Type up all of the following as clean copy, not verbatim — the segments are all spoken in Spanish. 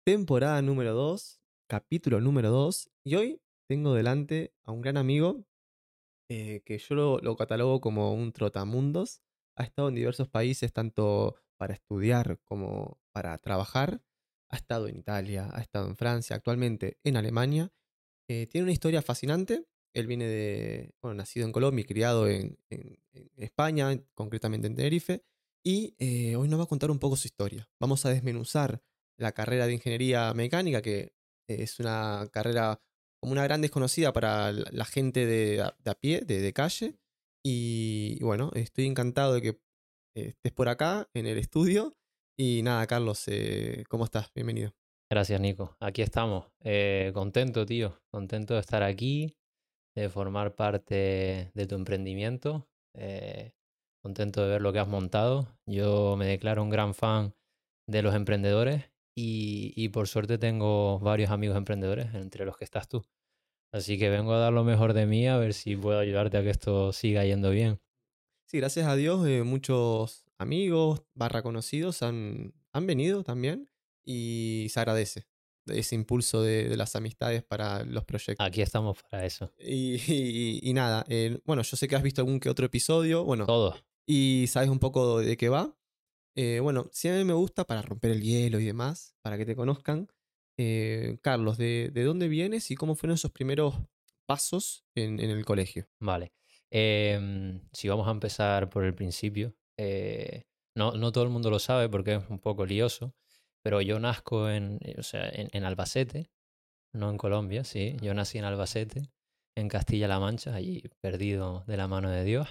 temporada número 2, capítulo número 2. Y hoy tengo delante a un gran amigo que yo lo catalogo como un trotamundos. Ha estado en diversos países, tanto para estudiar como para trabajar. Ha estado en Italia, ha estado en Francia, actualmente en Alemania. Tiene una historia fascinante. Él viene bueno, nacido en Colombia y criado en España, concretamente en Tenerife. Y hoy nos va a contar un poco su historia. Vamos a desmenuzar la carrera de ingeniería mecánica, que es una carrera como una gran desconocida para la gente de a pie, de calle. Y bueno, estoy encantado de que estés por acá en el estudio. Y nada, Carlos, ¿cómo estás? Bienvenido. Gracias, Nico. Aquí estamos. Contento, tío. Contento de estar aquí, de formar parte de tu emprendimiento. Contento de ver lo que has montado. Yo me declaro un gran fan de los emprendedores y por suerte tengo varios amigos emprendedores, entre los que estás tú. Así que vengo a dar lo mejor de mí a ver si puedo ayudarte a que esto siga yendo bien. Sí, gracias a Dios, muchos amigos, barra conocidos han venido también y se agradece ese impulso de las amistades para los proyectos. Aquí estamos para eso. Y nada, bueno, yo sé que has visto algún que otro episodio, bueno, Todo. y sabes un poco de qué va. Bueno, sí a mí me gusta para romper el hielo y demás, para que te conozcan. Carlos, ¿de dónde vienes y cómo fueron esos primeros pasos en el colegio? Vale. Si vamos a empezar por el principio, no todo el mundo lo sabe porque es un poco lioso, pero yo nazco o sea, en Albacete, no en Colombia, sí. Yo nací en Albacete, en Castilla-La Mancha, allí perdido de la mano de Dios.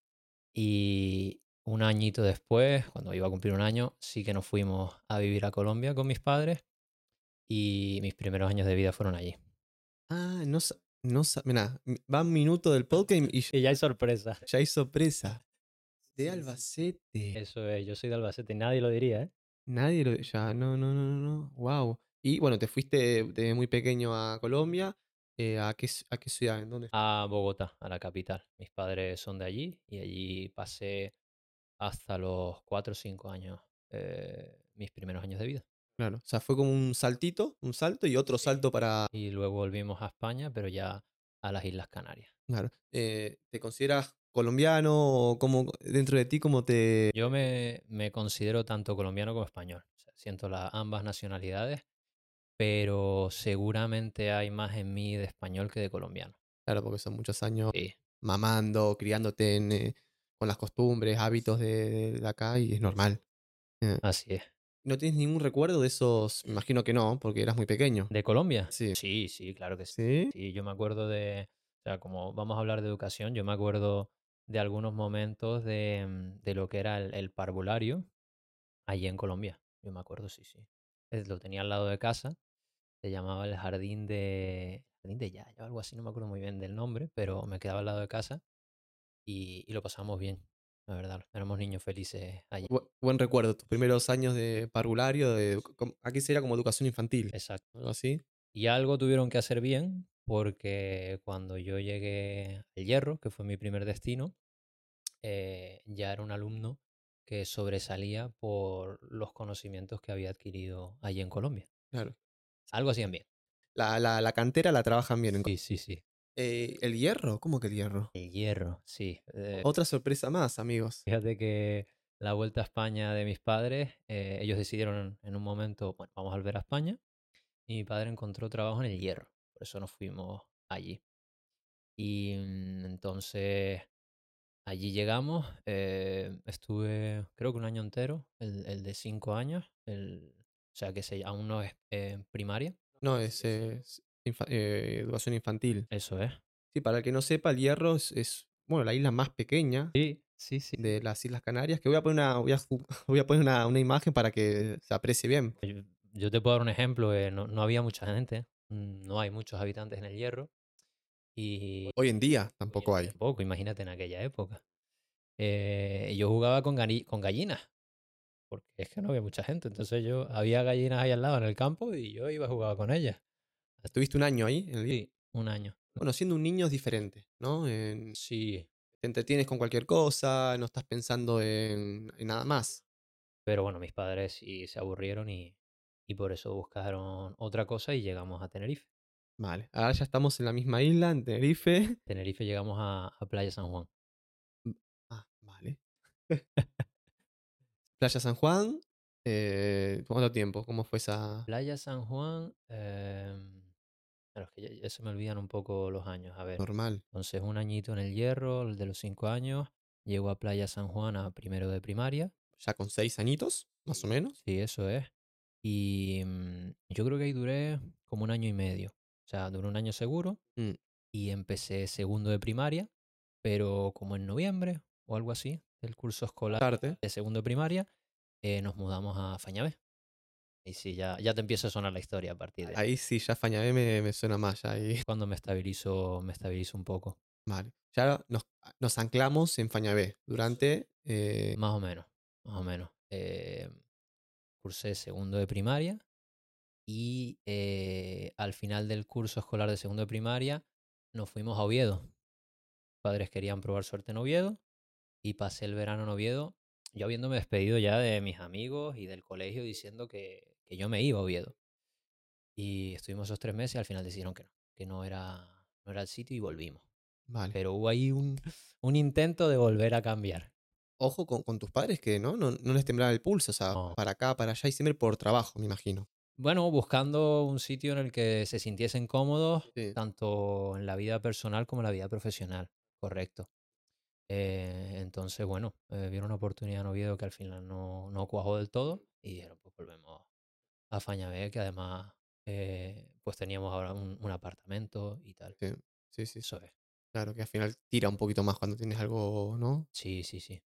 Y un añito después, cuando iba a cumplir un año, sí que nos fuimos a vivir a Colombia con mis padres y mis primeros años de vida fueron allí. Ah, mirá, va un minuto del podcast y Y ya hay sorpresa. ya hay sorpresa. De Sí, sí. Albacete. Eso es, yo soy de Albacete, nadie lo diría, ¿eh? Nadie lo. Ya, no, no, no, no, no. Wow. Y bueno, te fuiste de muy pequeño a Colombia. ¿A qué ciudad? ¿En dónde? A Bogotá, a la capital. Mis padres son de allí y allí pasé hasta los 4 o 5 años, mis primeros años de vida. Claro. O sea, fue como un salto y otro Sí. salto para. Y luego volvimos a España, pero ya a las Islas Canarias. Claro. ¿Te consideras colombiano o como dentro de ti como te. Yo me considero tanto colombiano como español. O sea, siento ambas nacionalidades, pero seguramente hay más en mí de español que de colombiano. Claro, porque son muchos años Sí, mamando, criándote con las costumbres, hábitos de acá y es normal. Eh, así es. ¿No tienes ningún recuerdo de esos? Me imagino que no, porque eras muy pequeño. ¿De Colombia? Sí. Sí, sí, claro que sí. ¿Sí? Sí, yo me acuerdo o sea, como vamos a hablar de educación, yo me acuerdo de algunos momentos de lo que era el parvulario allí en Colombia. Yo me acuerdo, sí, sí. Lo tenía al lado de casa, se llamaba el Jardín de Yaya o algo así, no me acuerdo muy bien del nombre, pero me quedaba al lado de casa y lo pasamos bien, la verdad. Éramos niños felices allí. Buen recuerdo, tus primeros años de parvulario, aquí sería como educación infantil, Exacto. algo así. Y algo tuvieron que hacer bien porque cuando yo llegué al Hierro, que fue mi primer destino, ya era un alumno que sobresalía por los conocimientos que había adquirido allí en Colombia. Claro. Algo hacían bien. La cantera la trabajan bien. Sí, sí, sí. ¿El hierro? ¿Cómo que el hierro? El Hierro, sí. Otra sorpresa más, amigos. Fíjate que la vuelta a España de mis padres, ellos decidieron en un momento, bueno, vamos a volver a España, y mi padre encontró trabajo en el Hierro. Por eso nos fuimos allí. Y entonces allí llegamos, estuve creo que un año entero, el de 5 años, o sea que aún no es primaria. No, educación infantil. Eso es. Sí, para el que no sepa, el hierro bueno, la isla más pequeña Sí, sí, sí. de las Islas Canarias, que voy a poner una imagen para que se aprecie bien. Yo te puedo dar un ejemplo, no había mucha gente, no hay muchos habitantes en el Hierro y Hoy en día hoy tampoco en día hay. poco, imagínate en aquella época. Yo jugaba con gallinas, porque es que no había mucha gente, entonces había gallinas ahí al lado en el campo y yo iba a jugar con ellas. ¿Estuviste un año ahí en el hierro? Sí, un año. Bueno, siendo un niño es diferente, ¿no? Sí, Te entretienes con cualquier cosa, no estás pensando en nada más. pero bueno, mis padres sí se aburrieron y y por eso buscaron otra cosa y llegamos a Tenerife. Vale. Ahora ya estamos en la misma isla, en Tenerife. Tenerife llegamos a Playa San Juan. Mm, vale. Playa San Juan. ¿Cuánto tiempo? ¿Cómo fue esa Playa San Juan, claro, es que ya se me olvidan un poco los años. A ver, normal? entonces un añito en el Hierro, el de los 5 años, llego a Playa San Juan a primero de primaria. Ya con 6 añitos, más o Sí, menos. sí, eso es. Y yo creo que ahí duré como un año y medio. O sea, duré un año seguro Mm, y empecé segundo de primaria, pero como en noviembre o algo así, del curso escolar Tarde. de segundo de primaria, nos mudamos a Fañabé. Y sí, ya te empieza a sonar la historia a partir de Ahí sí, ya Fañabé me suena más. Ya ahí. cuando me estabilizo un poco. Vale. Ya nos anclamos en Fañabé durante. Más o menos, más o menos. Cursé segundo de primaria y al final del curso escolar de segundo de primaria nos fuimos a Oviedo. Padres querían probar suerte en Oviedo y pasé el verano en Oviedo, yo habiéndome despedido ya de mis amigos y del colegio diciendo que yo me iba a Oviedo. Y estuvimos esos 3 meses y al final decidieron que no era el sitio y volvimos. Vale. Pero hubo ahí un intento de volver a cambiar. Ojo con tus padres que no les temblaba el pulso, o sea, No. para acá, para allá y siempre por trabajo, me imagino. Bueno, buscando un sitio en el que se sintiesen cómodos, Sí, tanto en la vida personal como en la vida profesional. Correcto. Entonces, bueno, vieron una oportunidad en Oviedo que al final no cuajó del todo y dijeron, pues volvemos a Fañabé, que además pues teníamos ahora un apartamento y tal. sí, sí, sí, Eso es. claro, que al final tira un poquito más cuando tienes algo, ¿no? Sí, sí, sí.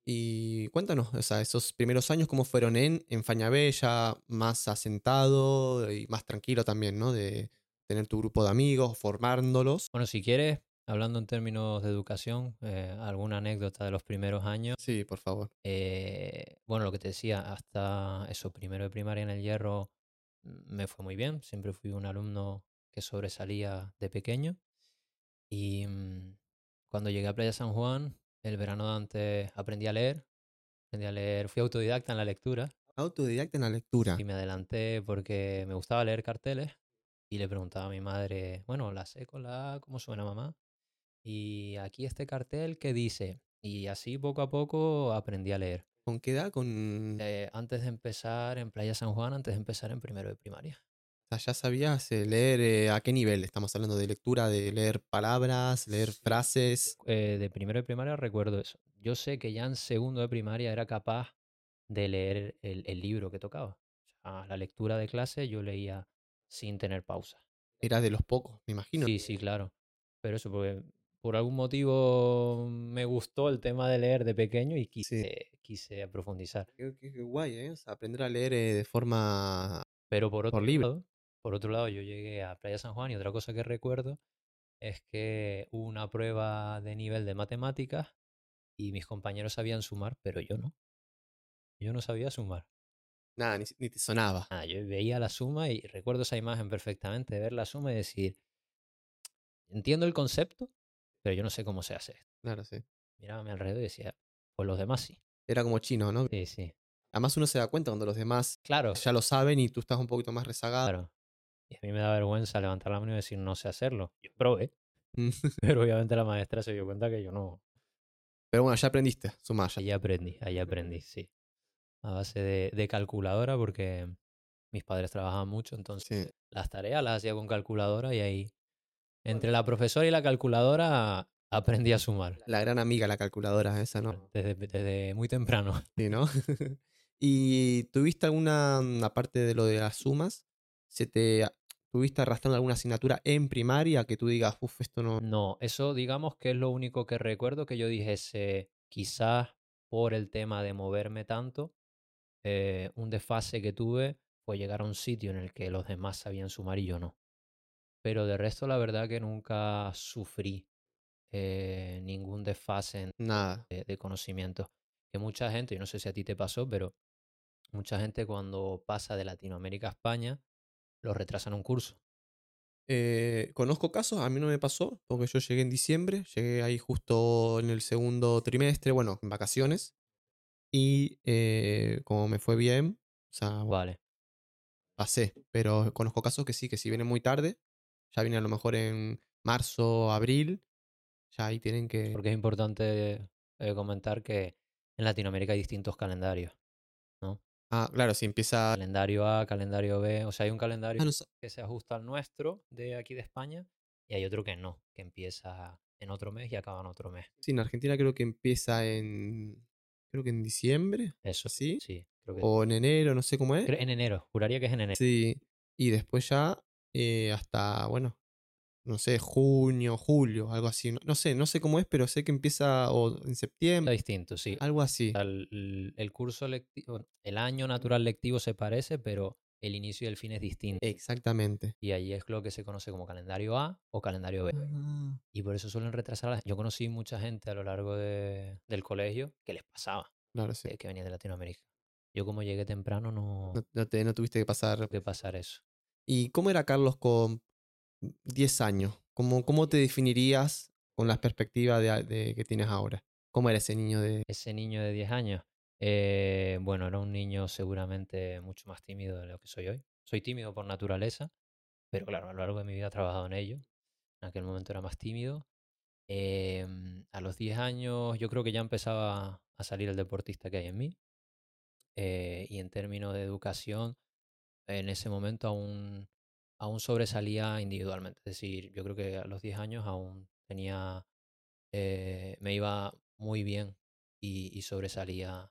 Y cuéntanos, o sea, esos primeros años, ¿cómo fueron en Fañabé, ya más asentado y más tranquilo también, ¿no? De tener tu grupo de amigos, formándolos. Bueno, si quieres, hablando en términos de educación, alguna anécdota de los primeros años. Sí, por favor. Bueno, lo que te decía, hasta eso, primero de primaria en el Hierro me fue muy bien. Siempre fui un alumno que sobresalía de pequeño. Y cuando llegué a Playa San Juan, el verano de antes aprendí a leer, fui autodidacta en la lectura Autodidacta en la lectura. y me adelanté porque me gustaba leer carteles y le preguntaba a mi madre, bueno, la C con la A, ¿cómo suena mamá? Y aquí este cartel, ¿qué dice? Y así poco a poco aprendí a leer. ¿Con qué edad? Con... Antes de empezar en Playa San Juan, antes de empezar en primero de primaria. O sea, ya sabías leer, ¿a qué nivel? Estamos hablando de lectura, de leer palabras, leer Sí. frases. De primero de primaria recuerdo eso. Yo sé que ya en segundo de primaria era capaz de leer el libro que tocaba. O sea, la lectura de clase yo leía sin tener pausa. Era de los pocos, me imagino. Sí, sí, claro. Pero eso, porque por algún motivo me gustó el tema de leer de pequeño y Sí. quise profundizar. Qué guay, ¿eh? O sea, aprender a leer de forma Pero por por otro libre. lado, por otro lado, yo llegué a Playa San Juan y otra cosa que recuerdo es que hubo una prueba de nivel de matemáticas y mis compañeros sabían sumar, pero yo no. Yo no sabía sumar. Nada, ni te sonaba. Nada, yo veía la suma y recuerdo esa imagen perfectamente, de ver la suma y decir, entiendo el concepto, pero yo no sé cómo se hace esto. Claro, sí. Miraba a mi alrededor y decía, pues los demás sí. Era como chino, ¿no? Sí, sí. Además uno se da cuenta cuando los demás Claro, ya lo saben y tú estás un poquito más rezagado. claro. Y a mí me da vergüenza levantar la mano y decir, no sé hacerlo. Yo probé, Mm. pero obviamente la maestra se dio cuenta que yo no. Pero bueno, ya aprendiste, sumar ya. Ahí aprendí, sí. A base de calculadora porque mis padres trabajaban mucho, entonces Sí. las tareas las hacía con calculadora y ahí, entre la profesora y la calculadora, aprendí a sumar. La gran amiga, la calculadora esa, ¿no? Desde muy temprano. Sí, ¿no? ¿Y tuviste alguna, aparte de lo de las sumas, tuviste arrastrando alguna asignatura en primaria que tú digas, uff, esto no... No, eso digamos que es lo único que recuerdo que yo dijese, quizás por el tema de moverme tanto, un desfase que tuve fue llegar a un sitio en el que los demás sabían sumar y yo no. Pero de resto, la verdad que nunca sufrí ningún desfase Nada. de conocimiento. Que mucha gente, yo no sé si a ti te pasó, pero mucha gente cuando pasa de Latinoamérica a España, lo retrasan un curso. Conozco casos, a mí no me pasó, porque yo llegué en diciembre, llegué ahí justo en el segundo trimestre, bueno, en vacaciones, y como me fue bien, o sea, Vale. pasé, pero conozco casos que sí vienen muy tarde, ya vienen a lo mejor en marzo, abril, ya ahí tienen que... Porque es importante comentar que en Latinoamérica hay distintos calendarios, ¿no? Ah, claro, si empieza... Calendario A, calendario B. O sea, hay un calendario Ah, no, que se ajusta al nuestro de aquí de España y hay otro que no, que empieza en otro mes y acaba en otro mes. sí, en Argentina creo que empieza en... Creo que en diciembre, Eso, así, sí, creo que o en enero, no sé cómo es. en enero, juraría que es en enero. Sí, y después ya hasta, bueno, no sé, junio, julio, algo así. No, no sé cómo es, pero sé que empieza o en Está septiembre, distinto, sí. algo O así. sea, el curso lectivo, el año natural lectivo se parece, pero el inicio y el fin es distinto. Exactamente. Y ahí es lo que se conoce como calendario A o calendario B. Ah, Y por eso suelen retrasar. Yo conocí mucha gente a lo largo del colegio que les pasaba, claro, sí. que venía de Latinoamérica. Yo como llegué temprano no No tuviste que pasar. tuve que pasar eso. ¿Y cómo era Carlos con 10 años? ¿Cómo te definirías con las perspectivas que tienes ahora? ¿Cómo era ese niño de... Ese niño de 10 años, bueno, era un niño seguramente mucho más tímido de lo que soy hoy. Soy tímido por naturaleza, pero claro, a lo largo de mi vida he trabajado en ello. En aquel momento era más tímido. A los 10 años yo creo que ya empezaba a salir el deportista que hay en mí. Y en términos de educación, en ese momento aún sobresalía individualmente. Es decir, yo creo que a los 10 años aún me iba muy bien y sobresalía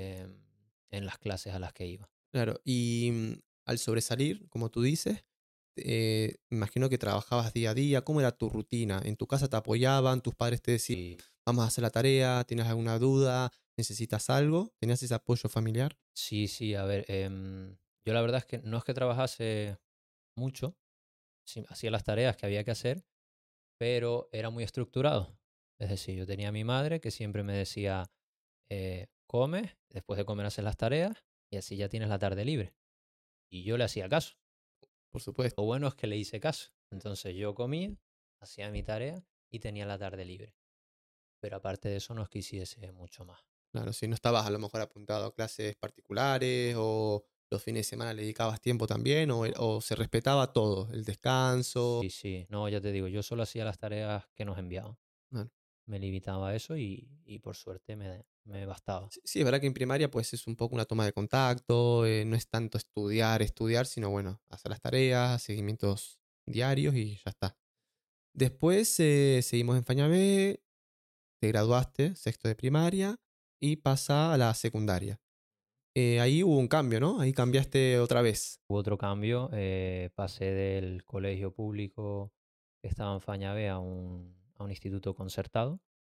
en las clases a las que iba. Claro, y al sobresalir, como tú dices, me imagino que trabajabas día a día. ¿Cómo era tu rutina? ¿En tu casa te apoyaban? ¿Tus padres te decían, Y vamos a hacer la tarea? ¿Tienes alguna duda? ¿Necesitas algo? ¿Tenías ese apoyo familiar? sí, sí, a ver, yo la verdad es que no es que trabajase mucho, sí, hacía las tareas que había que hacer, pero era muy estructurado. Es decir, yo tenía a mi madre que siempre me decía, come, después de comer haces las tareas y así ya tienes la tarde libre. Y yo le hacía caso. Por supuesto. Lo bueno es que le hice caso. Entonces yo comía, hacía mi tarea y tenía la tarde libre. Pero aparte de eso no es que hiciese mucho más. Claro, si no estabas a lo mejor apuntado a clases particulares o los fines de semana le dedicabas tiempo también o se respetaba todo, el descanso. Sí, sí, no, ya te digo, yo solo hacía las tareas que nos enviaban. Bueno, Me limitaba a eso y por suerte me bastaba. sí, sí, es verdad que en primaria pues es un poco una toma de contacto, no es tanto estudiar, sino bueno, hacer las tareas, seguimientos diarios y ya está. Después seguimos en Fañabé, te graduaste, sexto de primaria, y pasa a la secundaria. Ahí hubo un cambio, ¿no? Ahí cambiaste otra vez. Hubo otro cambio, pasé del colegio público que estaba en Fañabe a un instituto concertado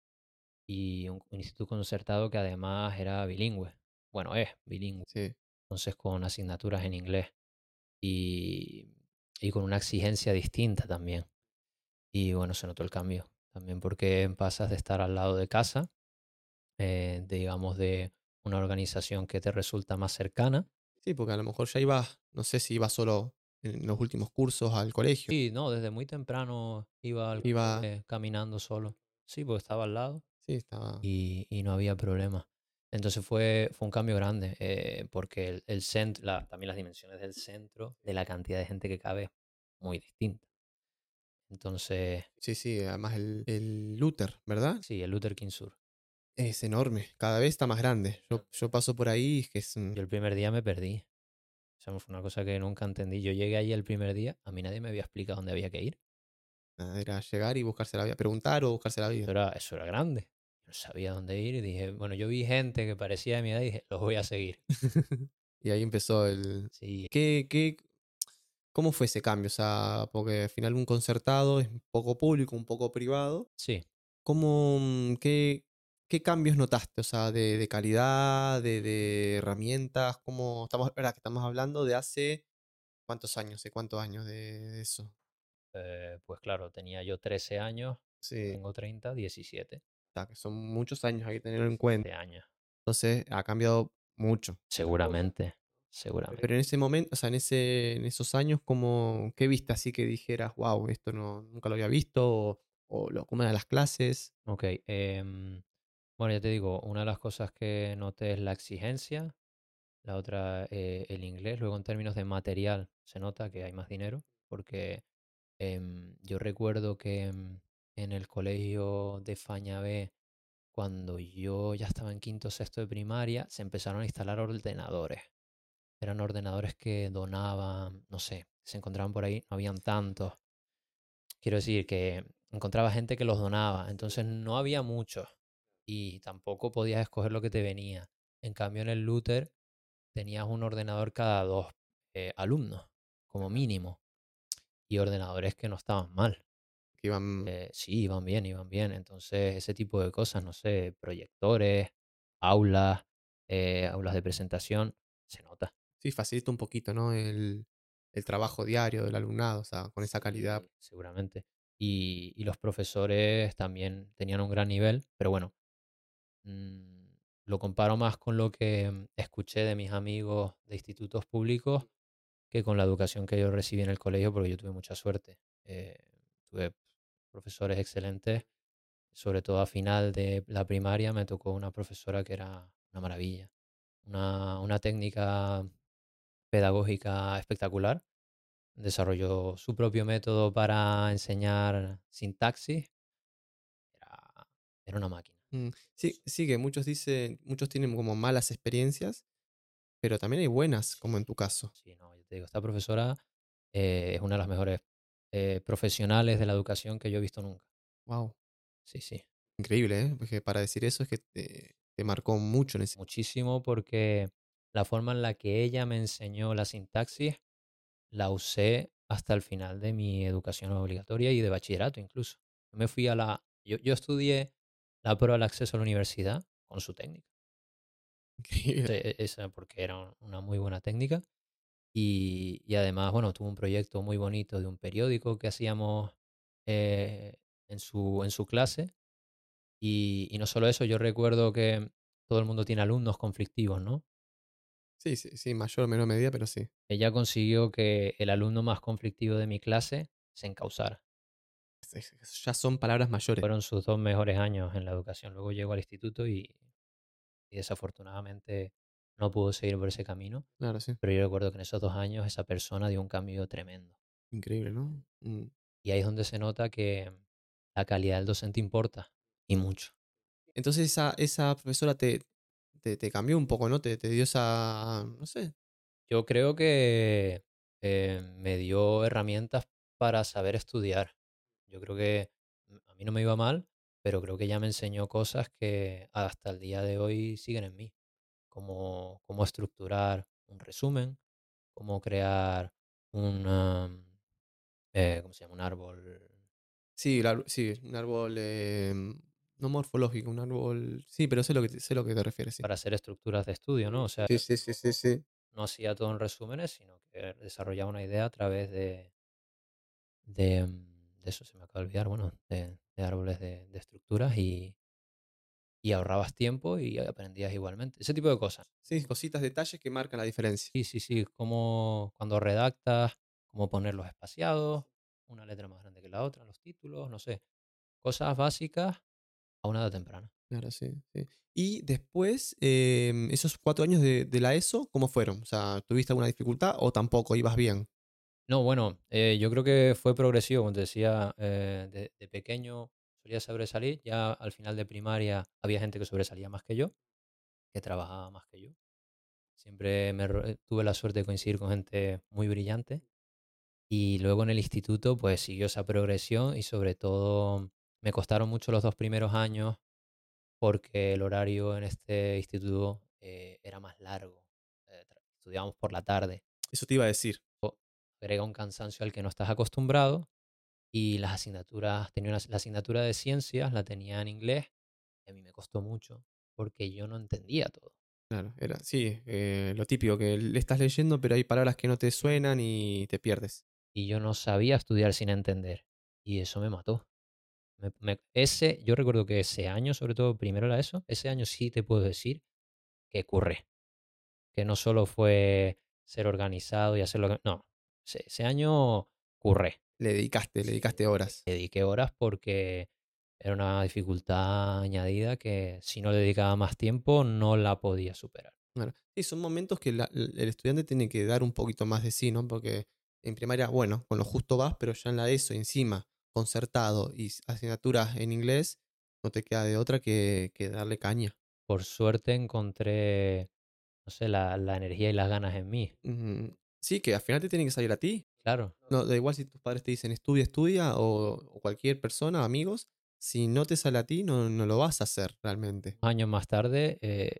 y un instituto concertado que además era bilingüe. Bueno, es bilingüe, Sí, entonces con asignaturas en inglés y, y con una exigencia distinta también. Y bueno, se notó el cambio también porque pasas de estar al lado de casa, digamos, de una organización que te resulta más cercana. sí, porque a lo mejor ya ibas, no sé si ibas solo en los últimos cursos al colegio. Sí, no, desde muy temprano iba al Iba, cole caminando solo. Sí, porque estaba al lado sí, estaba, y no había problema. Entonces fue un cambio grande, porque el centro, también las dimensiones del centro, de la cantidad de gente que cabe, muy distinta. Entonces, sí, sí, además el Luther, ¿verdad? sí, el Luther King Sur. Es enorme, cada vez está más grande. Yo paso por ahí, y es que es Yo el primer día me perdí. O sea, fue una cosa que nunca entendí. Yo llegué ahí el primer día, a mí nadie me había explicado dónde había que ir. nada, era llegar y buscarse la vida, preguntar o buscarse la vida. Eso era grande. Yo no sabía dónde ir y dije, bueno, yo vi gente que parecía de mi edad y dije, los voy a seguir. Y ahí empezó el... Sí, ¿Qué, cómo fue ese cambio? O sea, porque al final un concertado es un poco público, un poco privado. sí. ¿Cómo, qué cambios notaste? O sea, de calidad, de herramientas, ¿cómo estamos, verdad que estamos hablando de hace cuántos años? ¿De cuántos años de eso? Pues claro, tenía yo 13 años, Sí, tengo 30, 17. está, que son muchos años, hay que tenerlo en cuenta. 17 años. Entonces, ha cambiado mucho. Seguramente, seguramente. Pero en ese momento, o sea, en esos años, ¿qué viste así que dijeras, wow, esto no, nunca lo había visto? ¿Cómo eran las clases? Ok, bueno, ya te digo, una de las cosas que noté es la exigencia, la otra el inglés. Luego en términos de material se nota que hay más dinero porque yo recuerdo que en el colegio de Faña B, cuando yo ya estaba en quinto o sexto de primaria, se empezaron a instalar ordenadores. Eran ordenadores que donaban, no sé, se encontraban por ahí, no habían tantos. Quiero decir que encontraba gente que los donaba, entonces no había muchos y tampoco podías escoger lo que te venía. En cambio, en el Luther tenías un ordenador cada dos alumnos, como mínimo, y ordenadores que no estaban mal. Que iban. Sí, iban bien, iban bien. Entonces, ese tipo de cosas, no sé, proyectores, aulas, aulas de presentación, se nota. Sí, facilita un poquito, ¿no? El trabajo diario del alumnado, o sea, con esa calidad. Sí, seguramente. Y los profesores también tenían un gran nivel, pero bueno, mm, lo comparo más con lo que escuché de mis amigos de institutos públicos que con la educación que yo recibí en el colegio, porque yo tuve mucha suerte. Tuve profesores excelentes, sobre todo a final de la primaria me tocó una profesora que era una maravilla, una técnica pedagógica espectacular. Desarrolló su propio método para enseñar sintaxis. Era, era una máquina. Sí, sí, que muchos dicen, muchos tienen como malas experiencias, pero también hay buenas, como en tu caso. Sí, no, yo te digo, esta profesora es una de las mejores profesionales de la educación que yo he visto nunca. Wow, Sí, sí. increíble, ¿eh? Porque para decir eso es que te marcó mucho en ese. Muchísimo porque la forma en la que ella me enseñó la sintaxis la usé hasta el final de mi educación obligatoria y de bachillerato incluso. Me fui a la... Yo estudié la prueba del acceso a la universidad con su técnica. Increíble. Esa porque era una muy buena técnica. Y además, bueno, tuvo un proyecto muy bonito de un periódico que hacíamos en su clase. Y no solo eso, yo recuerdo que todo el mundo tiene alumnos conflictivos, ¿no? Sí, sí, sí, mayor o menor medida, pero sí. Ella consiguió que el alumno más conflictivo de mi clase se encausara. Ya son palabras mayores. Fueron sus 2 mejores años en la educación. Luego llegó al instituto y desafortunadamente no pudo seguir por ese camino, Claro, sí. pero yo recuerdo que en esos 2 años esa persona dio un cambio tremendo. Increíble, ¿no? Y ahí es donde se nota que la calidad del docente importa, y mucho. Entonces esa profesora te cambió un poco, ¿no? Te dio esa, no sé. Yo creo que, me dio herramientas para saber estudiar. Yo creo que, a mí no me iba mal, pero creo que ella me enseñó cosas que hasta el día de hoy siguen en mí, como cómo estructurar un resumen, cómo crear un, ¿cómo se llama? Un árbol Sí, sí, un árbol no morfológico, un árbol. Sí, pero sé lo que te refieres, sí. para hacer estructuras de estudio, ¿no? O sea, Sí, sí, sí, sí, sí. no hacía todo en resúmenes, sino que desarrollaba una idea a través de eso se me acaba de olvidar, bueno, de árboles de estructuras y ahorrabas tiempo y aprendías igualmente. Ese tipo de cosas. Sí, cositas, detalles que marcan la diferencia. Sí, sí, sí, como cuando redactas, cómo ponerlos espaciados, una letra más grande que la otra, los títulos, no sé, cosas básicas a una edad temprana. Claro, sí, sí. Y después, esos 4 años de la ESO, ¿cómo fueron? O sea, ¿tuviste alguna dificultad o tampoco ibas bien? No, bueno, yo creo que fue progresivo, como te decía, de pequeño solía sobresalir, ya al final de primaria había gente que sobresalía más que yo, que trabajaba más que yo. Siempre tuve la suerte de coincidir con gente muy brillante y luego en el instituto pues siguió esa progresión y sobre todo me costaron mucho los 2 primeros años porque el horario en este instituto era más largo. Estudiábamos por la tarde. Eso te iba a decir. Agrega un cansancio al que no estás acostumbrado y las asignaturas, la asignatura de ciencias la tenía en inglés y a mí me costó mucho porque yo no entendía todo. Claro, era, sí, lo típico, que le estás leyendo, pero hay palabras que no te suenan y te pierdes. Y yo no sabía estudiar sin entender. Y eso me mató. Yo recuerdo que ese año, sobre todo primero era eso, ese año sí te puedo decir que curré, que no solo fue ser organizado y hacer lo que... No, ese año curré. Le Sí, dedicaste horas. le dediqué horas porque era una dificultad añadida que si no le dedicaba más tiempo no la podía superar. Claro. Sí, son momentos que el estudiante tiene que dar un poquito más de sí, ¿no? Porque en primaria, bueno, con lo justo vas, pero ya en la ESO encima, concertado y asignaturas en inglés, no te queda de otra que darle caña. Por suerte encontré, no sé, la energía y las ganas en mí. Sí, que al final te tiene que salir a ti. Claro, No, da igual si tus padres te dicen estudia, estudia, o cualquier persona, amigos, si no te sale a ti, no lo vas a hacer realmente. unos años más tarde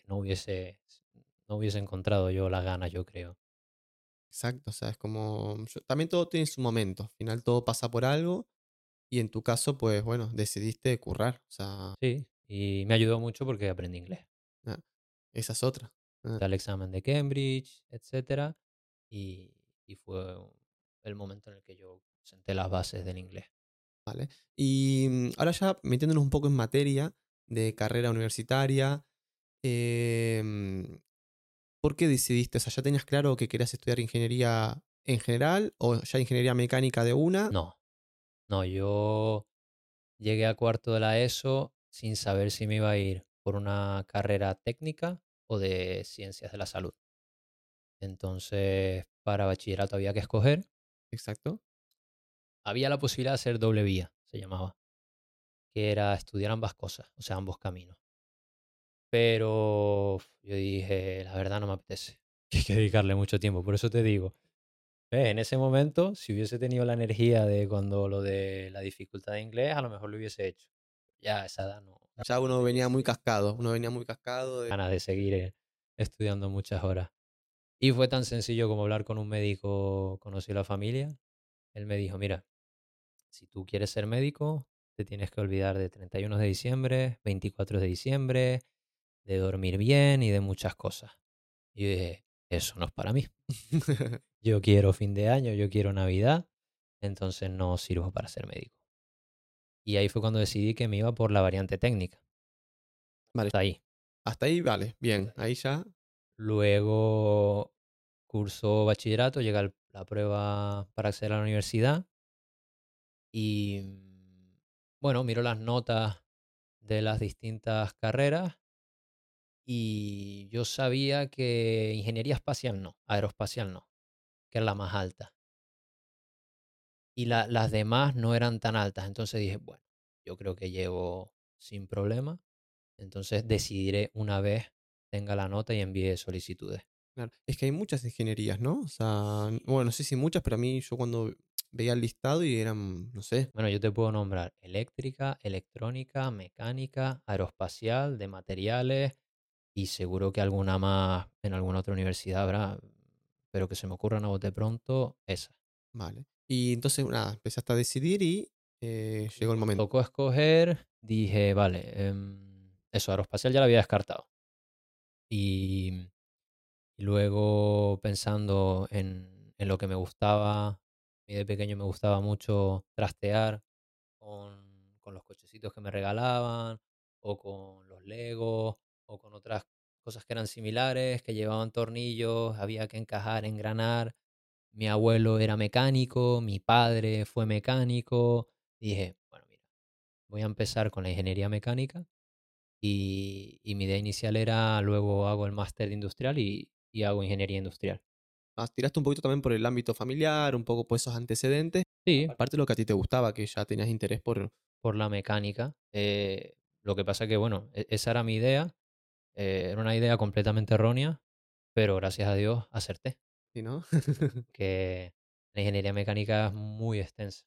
no hubiese encontrado yo las ganas, yo creo. Exacto, o sea, es como, también todo tiene su momento, al final todo pasa por algo y en tu caso, pues bueno, decidiste currar, o sea, Sí, y me ayudó mucho porque aprendí inglés. ah, esa es otra. ah, El examen de Cambridge, etcétera, y, y fue el momento en el que yo senté las bases del inglés. ¿Vale? Y ahora ya metiéndonos un poco en materia de carrera universitaria, em, ¿por qué decidiste? O sea, ¿ya tenías claro que querías estudiar ingeniería en general o ya ingeniería mecánica de una? No, no, yo llegué a cuarto de la ESO sin saber si me iba a ir por una carrera técnica o de ciencias de la salud. Entonces, para bachillerato había que escoger. Exacto. Había la posibilidad de hacer doble vía, se llamaba, que era estudiar ambas cosas, o sea, ambos caminos. Pero yo dije, la verdad no me apetece. Que hay que dedicarle mucho tiempo. Por eso te digo, en ese momento, si hubiese tenido la energía de cuando lo de la dificultad de inglés, a lo mejor lo hubiese hecho. Ya a esa edad no Ya uno venía muy cascado, uno venía muy cascado de... tengo ganas de seguir estudiando muchas horas. Y fue tan sencillo como hablar con un médico, conocí a la familia. Él me dijo, mira, si tú quieres ser médico, te tienes que olvidar de 31 de diciembre, 24 de diciembre, de dormir bien y de muchas cosas. Y yo dije, eso no es para mí. Yo quiero fin de año, yo quiero Navidad, entonces no sirvo para ser médico. Y ahí fue cuando decidí que me iba por la variante técnica. Vale, Hasta ahí. hasta ahí vale, bien, ahí ya, Luego curso bachillerato, llega la prueba para acceder a la universidad y bueno, miro las notas de las distintas carreras y yo sabía que ingeniería espacial no, aeroespacial no, que era la más alta. Y las demás no eran tan altas. Entonces dije, bueno, yo creo que llego sin problema. Entonces decidiré una vez tenga la nota y envíe solicitudes. claro. Es que hay muchas ingenierías, ¿no? O sea, bueno, no sé si muchas, pero a mí yo cuando veía el listado y eran, no sé, Bueno, yo te puedo nombrar eléctrica, electrónica, mecánica, aeroespacial, de materiales y seguro que alguna más en alguna otra universidad habrá, pero que se me ocurra a bote pronto, esa. vale. Y entonces, nada, empezaste a decidir y Y llegó el cuando momento. tocó escoger, dije, vale, eso, aeroespacial ya lo había descartado. Y Y luego pensando en lo que me gustaba, a mí de pequeño me gustaba mucho trastear con los cochecitos que me regalaban, o con los Legos, o con otras cosas que eran similares, que llevaban tornillos, había que encajar, engranar. Mi abuelo era mecánico, mi padre fue mecánico. Dije, bueno, mira, voy a empezar con la ingeniería mecánica y mi idea inicial era luego hago el máster de industrial y hago ingeniería industrial. Tiraste un poquito también por el ámbito familiar, un poco por esos antecedentes, Sí, aparte de lo que a ti te gustaba, que ya tenías interés por, por la mecánica. Lo que pasa que, bueno, esa era mi idea. Era una idea completamente errónea, pero gracias a Dios acerté. ¿sí, no? Que la ingeniería mecánica es muy extensa.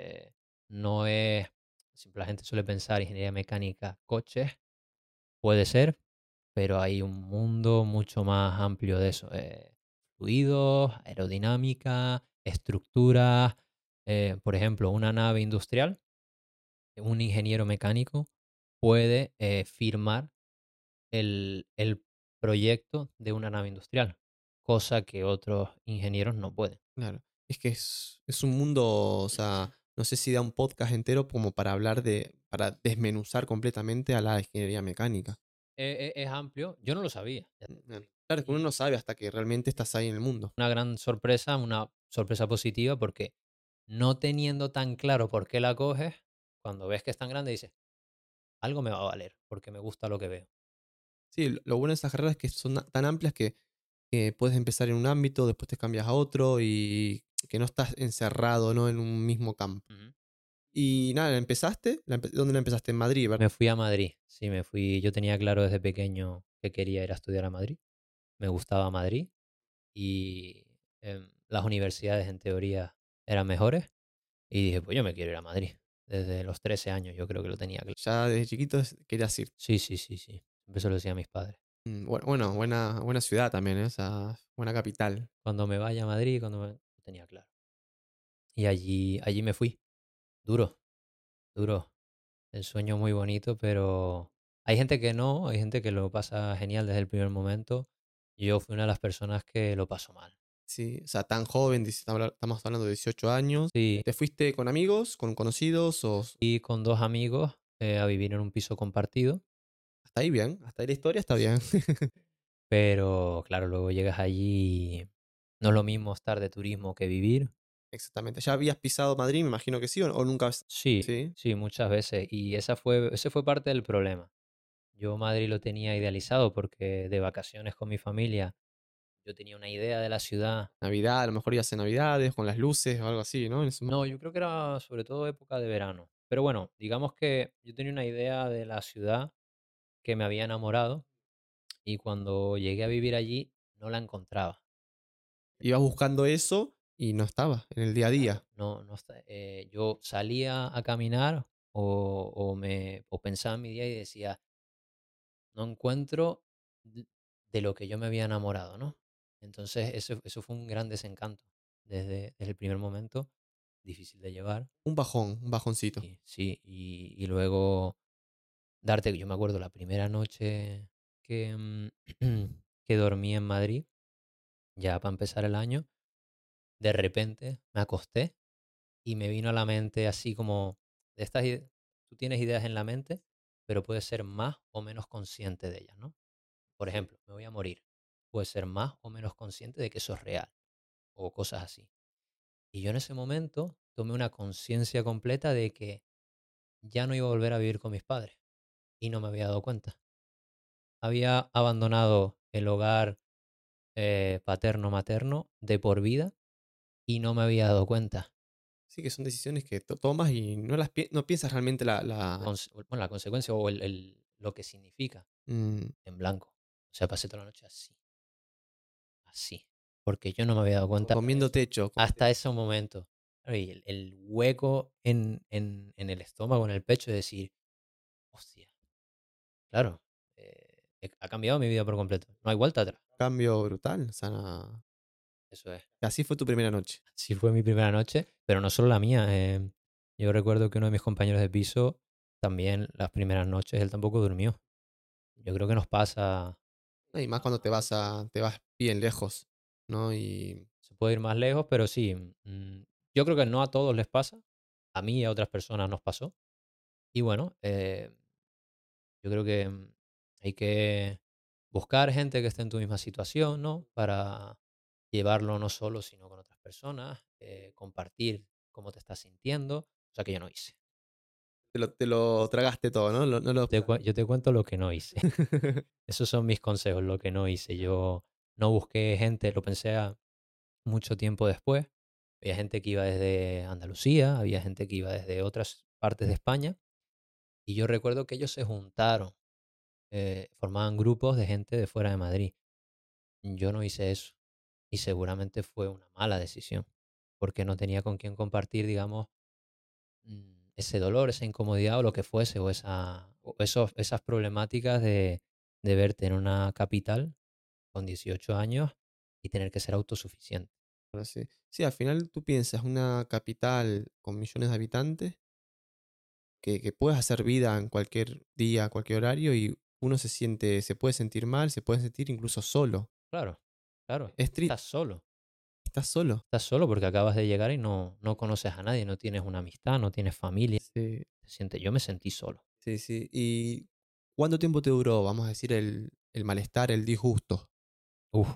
No es, siempre la gente suele pensar ingeniería mecánica, coches, puede ser, pero hay un mundo mucho más amplio de eso. Fluidos, aerodinámica, estructuras. Por ejemplo, una nave industrial, un ingeniero mecánico puede firmar el proyecto de una nave industrial, cosa que otros ingenieros no pueden. Claro. Es que es un mundo, o sea, no sé si da un podcast entero como para hablar de, para desmenuzar completamente a la ingeniería mecánica. Es amplio, yo no lo sabía. Ya te Claro, digo. claro, que uno no Y sabe hasta que realmente estás ahí en el mundo, una gran sorpresa, una sorpresa positiva, porque no teniendo tan claro por qué la coges, cuando ves que es tan grande, dices, algo me va a valer, porque me gusta lo que veo. sí, lo bueno de esas carreras es que son tan amplias que puedes empezar en un ámbito, después te cambias a otro y que no estás encerrado, ¿no? En un mismo campo. Ujú. Y nada, ¿empezaste? ¿Dónde la empezaste? En Madrid, ¿verdad? Me fui a Madrid, sí, me fui. Yo tenía claro desde pequeño que quería ir a estudiar a Madrid. Me gustaba Madrid y las universidades en teoría eran mejores. Y dije, pues yo me quiero ir a Madrid. Desde los 13 años yo creo que lo tenía claro. Ya desde chiquito querías ir. Sí, sí, sí, sí. Siempre se lo decía a mis padres. Bueno, buena ciudad también, ¿eh? O sea, buena capital. Cuando me vaya a Madrid, lo tenía claro. Y allí me fui. Duro, duro. El sueño muy bonito, pero hay gente que no, hay gente que lo pasa genial desde el primer momento. Yo fui una de las personas que lo pasó mal. Sí, o sea, tan joven, estamos hablando de 18 años. Sí, ¿Te fuiste con amigos, con conocidos o y con dos amigos a vivir en un piso compartido, hasta ahí bien? Hasta ahí la historia está bien. pero claro, luego llegas allí y no es lo mismo estar de turismo que vivir. Exactamente. ¿Ya habías pisado Madrid? Me imagino que sí, o nunca. Sí, Sí. sí, muchas veces. Y ese fue parte del problema. Yo Madrid lo tenía idealizado porque de vacaciones con mi familia yo tenía una idea de la ciudad. Navidad, a lo mejor ibas en Navidades, con las luces o algo así, ¿no? No, yo creo que era sobre todo época de verano. Pero bueno, digamos que yo tenía una idea de la ciudad que me había enamorado y cuando llegué a vivir allí no la encontraba. Ibas buscando eso y no estaba en el día a Claro, día. no, no yo salía a caminar o pensaba en mi día y decía, no encuentro d- de lo que yo me había enamorado, ¿no? Entonces eso fue un gran desencanto desde el primer momento, difícil de llevar. Un bajoncito. Sí, sí, y luego yo me acuerdo la primera noche que, que dormí en Madrid, ya para empezar el año, de repente me acosté y me vino a la mente así como, tú tienes ideas en la mente, pero puedes ser más o menos consciente de ellas, ¿no? Por ejemplo, me voy a morir. Puedes ser más o menos consciente de que eso es real o cosas así. Y yo en ese momento tomé una conciencia completa de que ya no iba a volver a vivir con mis padres y no me había dado cuenta. Había abandonado el hogar paterno-materno de por vida y no me había dado cuenta. Sí, que son decisiones que tomas y no piensas realmente Bueno, la consecuencia o lo que significa mm, en blanco. O sea, pasé toda la noche así, así. Porque yo no me había dado cuenta comiendo techo. hasta ese momento. Claro, y el hueco en el estómago, en el pecho, de decir, hostia, claro, ha cambiado mi vida por completo. No hay vuelta atrás. Cambio brutal. O sea, Eso es. así fue tu primera noche. Sí fue mi primera noche, pero no solo la mía. Yo recuerdo que uno de mis compañeros de piso también las primeras noches, él tampoco durmió. Yo creo que nos pasa, ¿No? Y más cuando te vas bien lejos, ¿no? Y se puede ir más lejos, pero sí, yo creo que no a todos les pasa. A mí y a otras personas nos pasó. Y bueno, yo creo que hay que buscar gente que esté en tu misma situación, ¿no? Para llevarlo no solo, sino con otras personas, compartir cómo te estás sintiendo, o sea que yo no hice. te lo tragaste todo, ¿no? No lo... Yo te cuento lo que no hice. Esos son mis consejos, lo que no hice. Yo no busqué gente, lo pensé mucho tiempo después. Había gente que iba desde Andalucía, había gente que iba desde otras partes de España. Y yo recuerdo que ellos se juntaron, formaban grupos de gente de fuera de Madrid. Yo no hice eso. Y seguramente fue una mala decisión, porque no tenía con quién compartir, digamos, ese dolor, esa incomodidad o lo que fuese, esas problemáticas de verte en una capital con 18 años y tener que ser autosuficiente. Ahora sí. Sí, al final tú piensas una capital con millones de habitantes que puedes hacer vida en cualquier día, cualquier horario y uno se puede sentir mal, se puede sentir incluso solo. Claro, claro, Es triste, estás solo. estás solo. Estás solo porque acabas de llegar y no conoces a nadie, no tienes una amistad, no tienes familia. Sí, Yo me sentí solo. sí, sí. ¿Y cuánto tiempo te duró, vamos a decir, el malestar, el disgusto? Uf,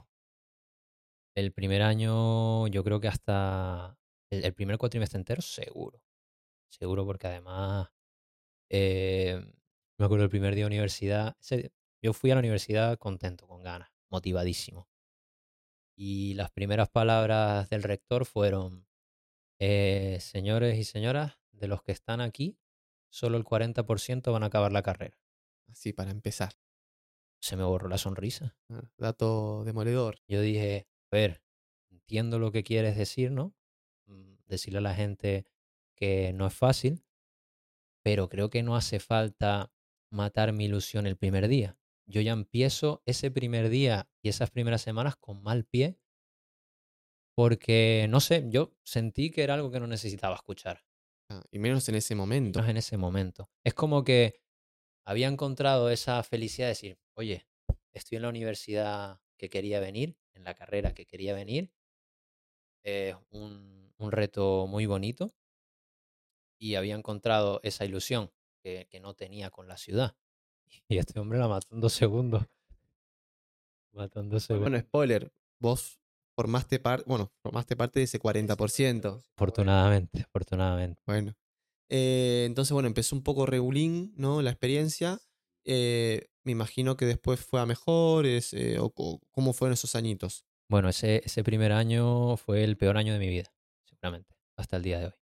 el primer año, yo creo que hasta el primer cuatrimestre entero, seguro. Seguro porque además, eh, me acuerdo el primer día de universidad. Yo fui a la universidad contento, con ganas, motivadísimo. Y las primeras palabras del rector fueron, señores y señoras, de los que están aquí, solo el 40% van a acabar la carrera. Así para empezar. Se me borró la sonrisa. Dato demoledor. Yo dije, a ver, entiendo lo que quieres decir, ¿no? Decirle a la gente que no es fácil, pero creo que no hace falta matar mi ilusión el primer día. Yo ya empiezo ese primer día y esas primeras semanas con mal pie porque, no sé, yo sentí que era algo que no necesitaba escuchar, Y menos en ese y momento. menos en ese momento. Es como que había encontrado esa felicidad de decir, oye, estoy en la universidad que quería venir, en la carrera que quería venir, es un reto muy bonito y había encontrado esa ilusión que no tenía con la ciudad. Y este hombre la mató en 2 segundos. Mató en 2 segundos. Bueno, spoiler, vos formaste parte de ese 40%. Afortunadamente, afortunadamente. Bueno. Entonces, bueno, empezó un poco regulín, ¿no? La experiencia. Me imagino que después fue a mejores, cómo fueron esos añitos. Bueno, ese primer año fue el peor año de mi vida, seguramente, hasta el día de hoy.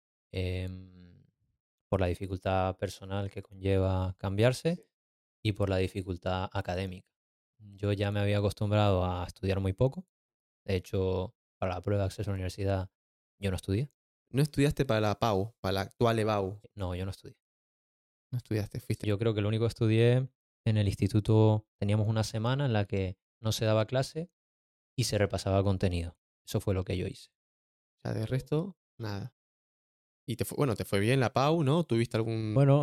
Em, por la dificultad personal que conlleva cambiarse y por la dificultad académica. Yo ya me había acostumbrado a estudiar muy poco. De hecho, para la prueba de acceso a la universidad, yo no estudié. No estudiaste para la PAU, para la actual EBAU. No, yo no estudié. No estudiaste, fuiste. Yo creo que lo único que estudié en el instituto, teníamos una semana en la que no se daba clase y se repasaba contenido. Eso fue lo que yo hice. Ya de resto, nada. Y bueno, te fue bien la PAU, ¿no? ¿Tuviste algún...? Bueno,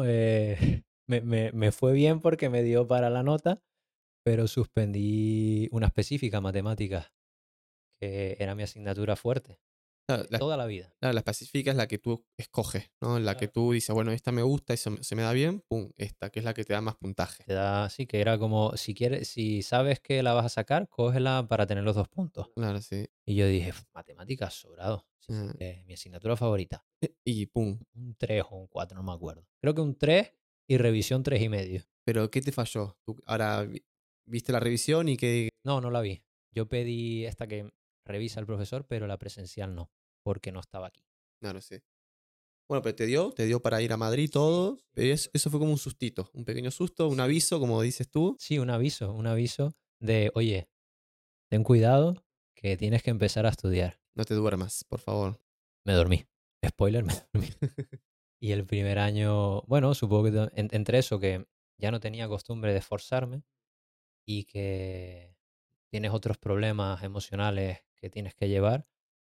me fue bien porque me dio para la nota, pero suspendí una específica, matemáticas, que era mi asignatura fuerte Claro, de toda la vida. claro, la específica es la que tú escoges, ¿no? La que Claro. tú dices, bueno, esta me gusta, eso se me da bien, pum, esta, que es la que te da más puntaje. Te da, sí, que era como, si quieres, si sabes que la vas a sacar, cógela para tener los 2 puntos. Claro, sí. Y yo dije, matemáticas, sobrado. Sí, sí, Ah, mi asignatura favorita. y pum. Un 3 o un 4 no me acuerdo. Creo que un 3 y revisión 3,5. Pero, ¿qué te falló? Ahora viste la revisión y que... No, no la vi. Yo pedí esta que revisa el profesor, pero la presencial no, porque no estaba aquí. Claro, sí. Bueno, pero te dio para ir a Madrid todo, pero eso fue como un sustito, un pequeño susto, un aviso, como dices tú. Sí, un aviso de, oye, ten cuidado que tienes que empezar a estudiar. No te duermas, por favor. Me dormí. Spoiler, me dormí. Y el primer año, bueno, supongo que entre eso que ya no tenía costumbre de esforzarme y que tienes otros problemas emocionales que tienes que llevar,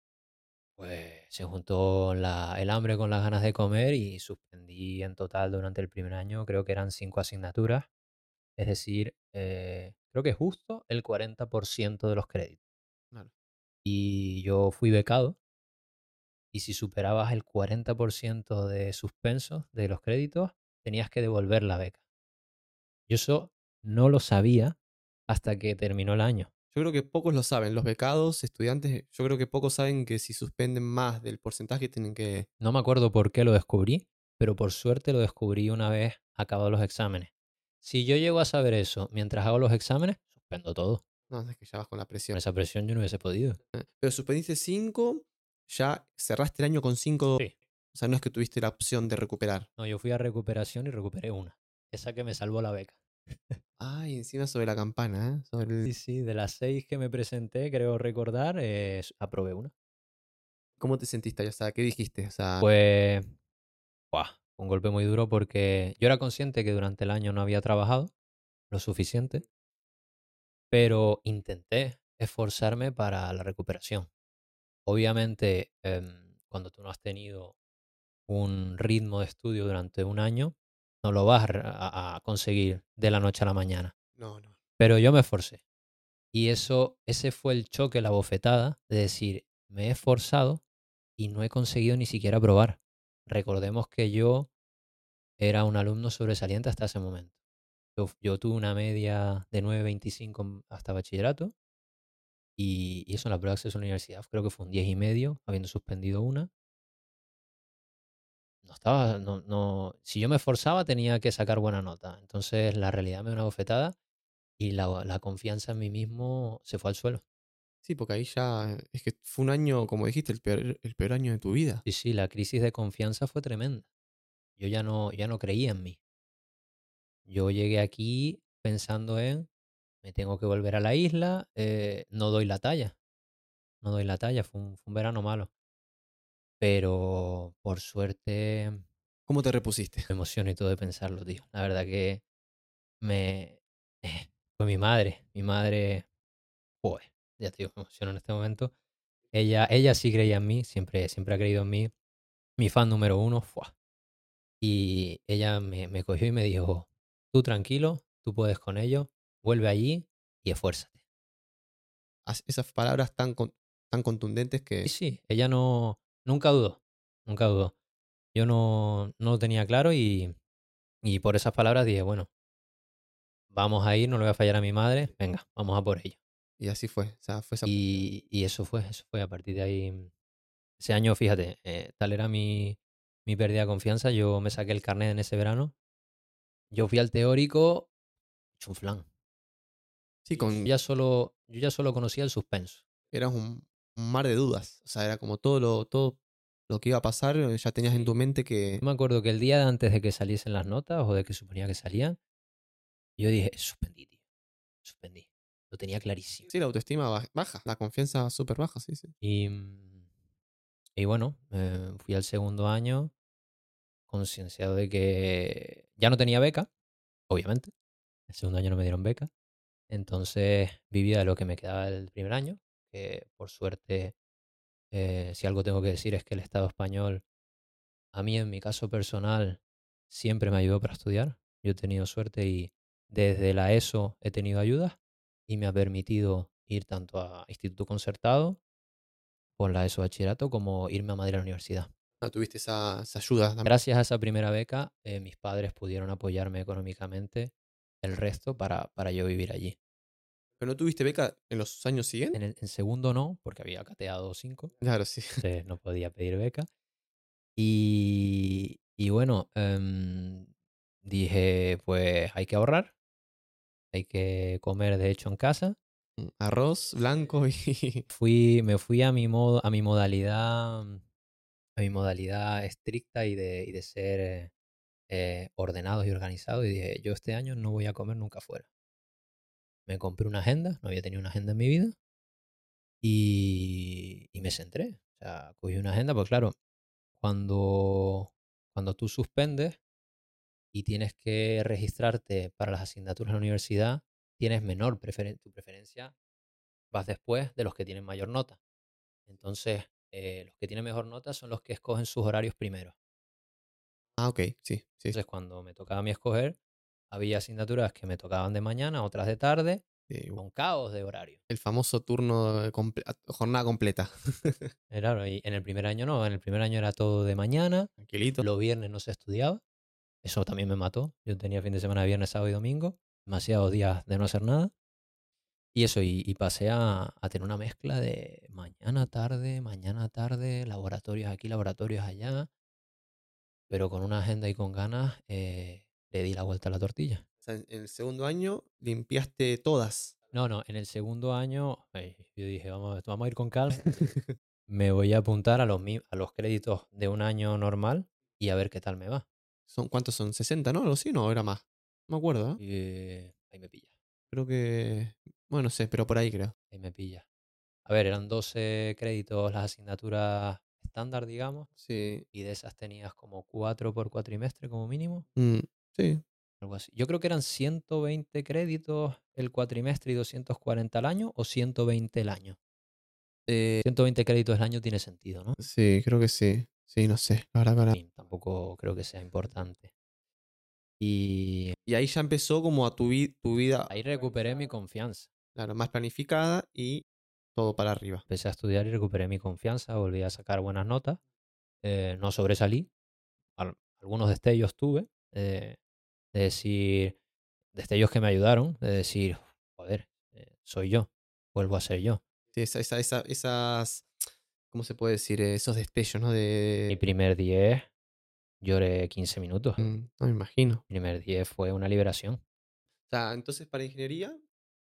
pues se juntó el hambre con las ganas de comer y suspendí en total durante el primer año, creo que eran 5 asignaturas, es decir, creo que justo el 40% de los créditos. Claro. Y yo fui becado y si superabas el 40% de suspensos de los créditos, tenías que devolver la beca. Yo eso no lo sabía hasta que terminó el año. Yo creo que pocos lo saben. Los becados, estudiantes, yo creo que pocos saben que si suspenden más del porcentaje tienen que... No me acuerdo por qué lo descubrí, pero por suerte lo descubrí una vez acabados los exámenes. Si yo llego a saber eso mientras hago los exámenes, suspendo todo. No, es que ya vas con la Con presión. esa presión yo no hubiese podido. Pero suspendiste 5, ya cerraste el año con 5. Sí. O sea, no es que tuviste la opción de recuperar. No, yo fui a recuperación y recuperé una. Esa que me salvó la beca. Ay, encima sobre la campana, ¿eh? Sí, sí, de las 6 que me presenté, creo recordar, aprobé una. ¿Cómo te sentiste ahí? O sea, ¿qué dijiste? O sea, Pues, ¡buah! Un golpe muy duro porque yo era consciente que durante el año no había trabajado lo suficiente, pero intenté esforzarme para la recuperación. Obviamente, cuando tú no has tenido un ritmo de estudio durante un año, no lo vas a conseguir de la noche a la mañana. no, no. Pero yo me esforcé. Y ese fue el choque, la bofetada de decir, me he esforzado y no he conseguido ni siquiera aprobar. Recordemos que yo era un alumno sobresaliente hasta ese momento. Yo tuve una media de 9,25 hasta bachillerato y eso en la prueba de acceso a la universidad creo que fue un 10,5, habiendo suspendido una. No estaba, no, si yo me esforzaba tenía que sacar buena nota. Entonces la realidad me dio una bofetada y la confianza en mí mismo se fue al suelo. Sí, porque ahí ya es que fue un año, como dijiste, el peor año de tu vida. Sí, sí, la crisis de confianza fue tremenda. Yo ya no creía en mí. Yo llegué aquí pensando en, me tengo que volver a la isla, no doy la talla, no doy la talla, fue un verano malo. Pero por suerte ¿Cómo te repusiste? me emociono y todo de pensarlo, tío. La verdad que me... fue mi madre, joder, ya te digo, me emociono en este momento. Ella sí creía en mí, siempre ha creído en mí. Mi fan número uno, ¡fua! Y ella me cogió y me dijo, tú tranquilo, tú puedes con ello, vuelve allí y esfuérzate. Esas palabras tan contundentes Sí, que... sí, ella nunca dudó, nunca dudó. Yo no lo tenía claro y por esas palabras dije, bueno, vamos a ir, no le voy a fallar a mi madre, venga, vamos a por ello. Y así fue. O sea, fue esa... Y eso fue a partir de ahí. Ese año, fíjate, tal era mi pérdida de confianza, yo me saqué el carnet en ese verano, yo fui al teórico, chunflán. Sí, Yo ya solo conocía el suspenso. era un mar de dudas. O sea, era como todo lo que iba a pasar, ya tenías en Sí. tu mente que... Yo me acuerdo que el día antes de que saliesen las notas o de que suponía que salían, yo dije, suspendí, tío, suspendí. Lo tenía clarísimo. Sí, la autoestima baja, la confianza súper baja, sí, sí. Y, y bueno, fui al segundo año concienciado de que ya no tenía beca, obviamente. El segundo año no me dieron beca. Entonces vivía de lo que me quedaba del primer año, que por suerte, si algo tengo que decir es que el Estado español, a mí en mi caso personal, siempre me ayudó para estudiar. Yo he tenido suerte y desde la ESO he tenido ayudas y me ha permitido ir tanto a instituto concertado con la ESO bachillerato como irme a Madrid a la universidad. No tuviste esa ayuda también. Gracias a esa primera beca, mis padres pudieron apoyarme económicamente el resto para yo vivir allí. ¿Pero no tuviste beca en los años siguientes? En segundo no, porque había cateado 5, Claro, sí. entonces no podía pedir beca. Y bueno, dije, pues hay que ahorrar, hay que comer de hecho en casa. Arroz blanco y... Me fui a mi modo, a mi modalidad estricta y de ser ordenados y organizados. Y dije, yo este año no voy a comer nunca fuera. Me compré una agenda, no había tenido una agenda en mi vida, y me centré. O sea, cogí una agenda, pues claro, cuando tú suspendes y tienes que registrarte para las asignaturas en la universidad, tienes menor tu preferencia, vas después de los que tienen mayor nota. Entonces, los que tienen mejor nota son los que escogen sus horarios primero. Ah, ok, sí, sí. Entonces, cuando me tocaba a mí escoger, había asignaturas que me tocaban de mañana, otras de tarde, Sí, con caos de horario. el famoso turno de jornada completa. Claro, y en el primer año no, en el primer año era todo de mañana, Tranquilito. los viernes no se estudiaba, eso también me mató. Yo tenía fin de semana, viernes, sábado y domingo, demasiados días de no hacer nada. Y eso, y pasé a tener una mezcla de mañana, tarde, laboratorios aquí, laboratorios allá, pero con una agenda y con ganas le di la vuelta a la tortilla. O sea, en el segundo año limpiaste todas. No, no, en el segundo año yo dije, vamos a ir con calma, me voy a apuntar a los créditos de un año normal y a ver qué tal me va. ¿Cuántos son? 60, ¿no? ¿Algo así? No, era más. No me acuerdo, ¿eh? Ahí me pilla, Creo que... Bueno, no sé, pero por ahí creo. ahí me pilla. A ver, eran 12 créditos las asignaturas estándar, digamos, Sí. y de esas tenías como 4 por cuatrimestre como mínimo, Mm, sí. algo así. Yo creo que eran 120 créditos el cuatrimestre y 240 al año o 120 el año. Eh, 120 créditos al año tiene sentido, ¿no? sí, creo que sí. Sí, no sé. La verdad que ahora... Sí, tampoco creo que sea importante. Y Y ahí ya empezó como a tu vida, ahí recuperé mi confianza. claro, más planificada y todo para arriba. Empecé a estudiar y recuperé mi confianza, volví a sacar buenas notas. No sobresalí, algunos destellos tuve, de decir, destellos que me ayudaron, de decir, joder, soy yo, vuelvo a ser yo. Sí, esas, ¿cómo se puede decir? Esos destellos, ¿no? Mi primer 10 lloré 15 minutos. No me imagino. Primer 10 fue una liberación. O sea, entonces para ingeniería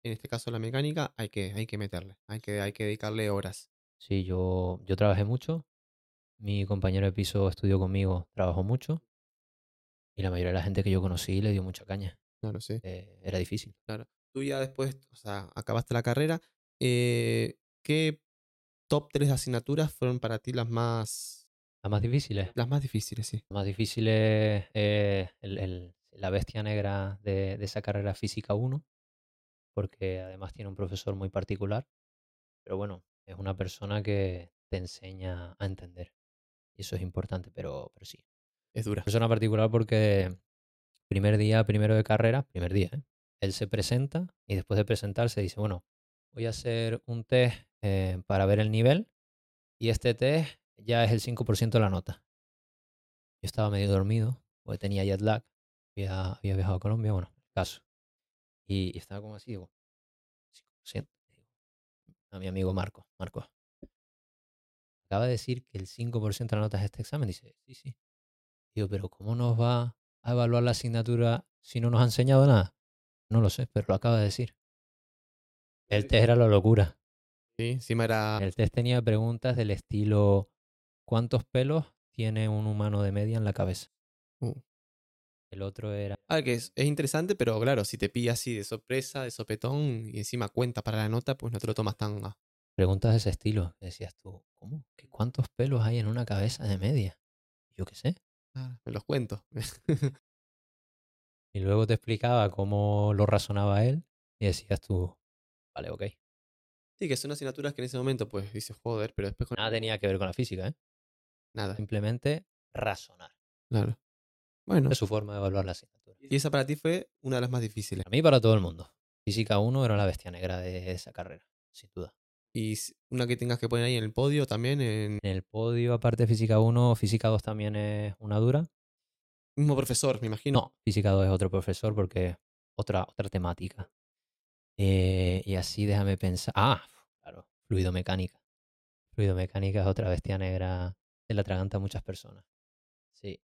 en este caso la mecánica, hay que meterle, hay que dedicarle horas. Sí, yo trabajé mucho, mi compañero de piso estudió conmigo, trabajó mucho y la mayoría de la gente que yo conocí le dio mucha caña. Claro, sí, Era difícil. claro. Tú ya después, o sea, acabaste la carrera. ¿Qué top 3 asignaturas fueron para ti Las más difíciles. las más difíciles, sí? Lo más difícil es la bestia negra de esa carrera física uno, porque además tiene un profesor muy particular, pero bueno, es una persona que te enseña a entender. Y eso es importante, pero sí. Es dura. Persona particular porque primer día, primero de carrera, primer día, ¿eh? Él se presenta y después de presentarse dice, bueno, voy a hacer un test para ver el nivel y este test ya es el 5% de la nota. Yo estaba medio dormido, porque tenía jet lag, había viajado a Colombia, bueno, el caso. Y estaba como así, digo, 5%. Digo, a mi amigo Marco, acaba de decir que el 5% de la nota es este examen. Dice, sí, sí. Digo, pero ¿cómo nos va a evaluar la asignatura si no nos ha enseñado nada? No lo sé, pero lo acaba de decir. El test era la locura. Sí, encima era. El test tenía preguntas del estilo, ¿cuántos pelos tiene un humano de media en la cabeza? uh. El otro era A ver, que es interesante, pero claro, si te pilla así de sorpresa, de sopetón, y encima cuenta para la nota, pues no te lo tomas tan. preguntas de ese estilo. Decías tú, ¿cómo? ¿Qué cuántos pelos hay en una cabeza de media? Yo qué sé. Me los cuento. Y luego te explicaba cómo lo razonaba él y decías tú, vale, ok. Sí, que son asignaturas que en ese momento, pues dices, joder, pero después con. Nada tenía que ver con la física, ¿eh? Nada, Simplemente razonar. claro. Bueno, Es su forma de evaluar la asignatura. y esa para ti fue una de las más difíciles. Para mí y para todo el mundo. Física uno era la bestia negra de esa carrera, sin duda. Y una que tengas que poner ahí en el podio también, en. En el podio, aparte de física uno, física 2 también es una dura. Mismo profesor, me imagino. No, física 2 es otro profesor porque otra temática. Y así déjame pensar. Ah, claro, fluidomecánica. Fluidomecánica es otra bestia negra. Se la atraganta a muchas personas. Sí.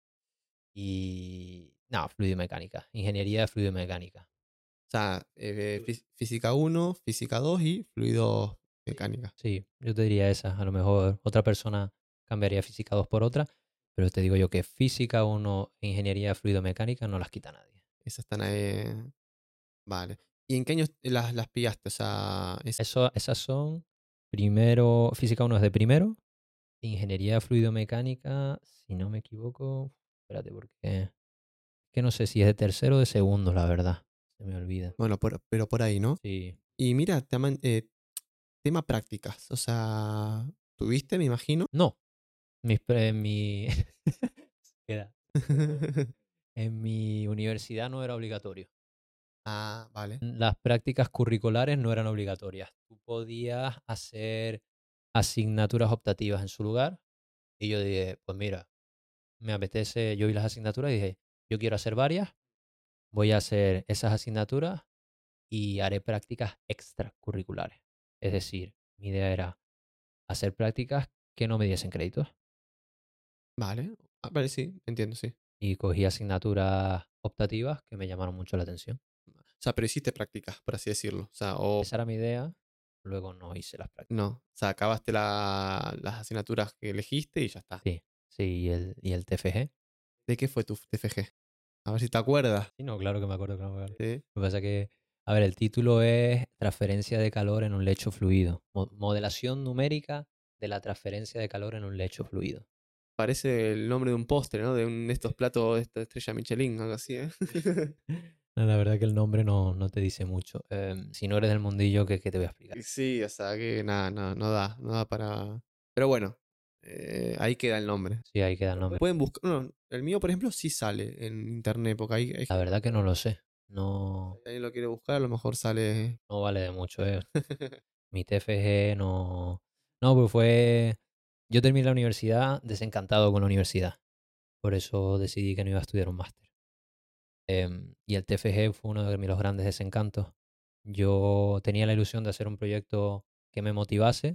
Y. No, fluidomecánica. Ingeniería de fluidomecánica. O sea, física uno, física 2 y fluido mecánica. Sí, yo te diría esa. A lo mejor otra persona cambiaría física 2 por otra. Pero te digo yo que física uno e ingeniería fluidomecánica no las quita nadie. Esas están ahí. Vale. ¿Y en qué años las pillaste? O sea, Esas son. Primero. Física uno es de primero. Ingeniería fluidomecánica, si no me equivoco. Espérate, porque. Que no sé si es de tercero o de segundo, la verdad. Se me olvida. bueno, pero por ahí, ¿no? Sí. Y mira, tema prácticas. O sea, ¿tuviste, me imagino? No. Mi. Queda. En mi universidad no era obligatorio. Ah, vale. Las prácticas curriculares no eran obligatorias. Tú podías hacer asignaturas optativas en su lugar. Y yo dije, pues mira, me apetece, yo vi las asignaturas y dije, yo quiero hacer varias, voy a hacer esas asignaturas y haré prácticas extracurriculares. Es decir, mi idea era hacer prácticas que no me diesen créditos Vale. Ah, vale, sí, entiendo, sí. y cogí asignaturas optativas que me llamaron mucho la atención. O sea, pero hiciste prácticas, por así decirlo. O sea, o Esa era mi idea, luego no hice las prácticas. no. O sea, acabaste las asignaturas que elegiste y ya está. Sí, sí, y el TFG. ¿De qué fue tu TFG? A ver si te acuerdas. Sí, no, claro que me acuerdo, claro que me acuerdo. ¿Sí? Lo que pasa que, a ver, el título es Transferencia de calor en un lecho fluido. Modelación numérica de la transferencia de calor en un lecho fluido. Parece el nombre de un postre, ¿no? De estos platos de esta estrella Michelin, algo así, ¿eh? No, la verdad que el nombre no te dice mucho. Si no eres del mundillo, ¿qué te voy a explicar? Y sí, o sea, que nada, no da para. Pero bueno, ahí queda el nombre. Sí, ahí queda el nombre. Pueden buscar. No, el mío, por ejemplo, sí sale en internet, porque La verdad que no lo sé. No, si alguien lo quiere buscar, a lo mejor sale. no vale de mucho. Mi TFG no. No, pues fue. Yo terminé la universidad desencantado con la universidad. Por eso decidí que no iba a estudiar un máster. Y el TFG fue uno de mis los grandes desencantos. Yo tenía la ilusión de hacer un proyecto que me motivase,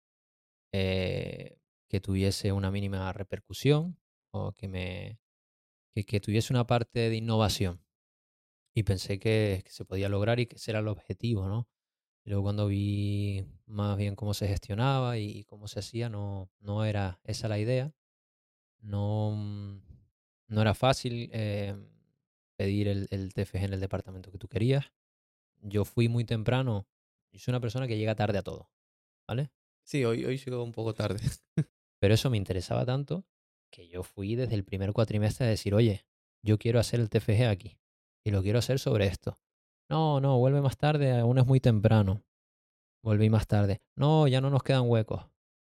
que tuviese una mínima repercusión o que tuviese una parte de innovación. y pensé que se podía lograr y que ese era el objetivo, ¿no? Y luego cuando vi más bien cómo se gestionaba y cómo se hacía, no era esa la idea. No, no era fácil pedir el TFG en el departamento que tú querías. Yo fui muy temprano. Yo soy una persona que llega tarde a todo, ¿vale? Sí, hoy llegó un poco tarde. Pero eso me interesaba tanto que yo fui desde el primer cuatrimestre a decir, oye, yo quiero hacer el TFG aquí y lo quiero hacer sobre esto. No, no, vuelve más tarde, aún es muy temprano. Volví más tarde. No, ya no nos quedan huecos.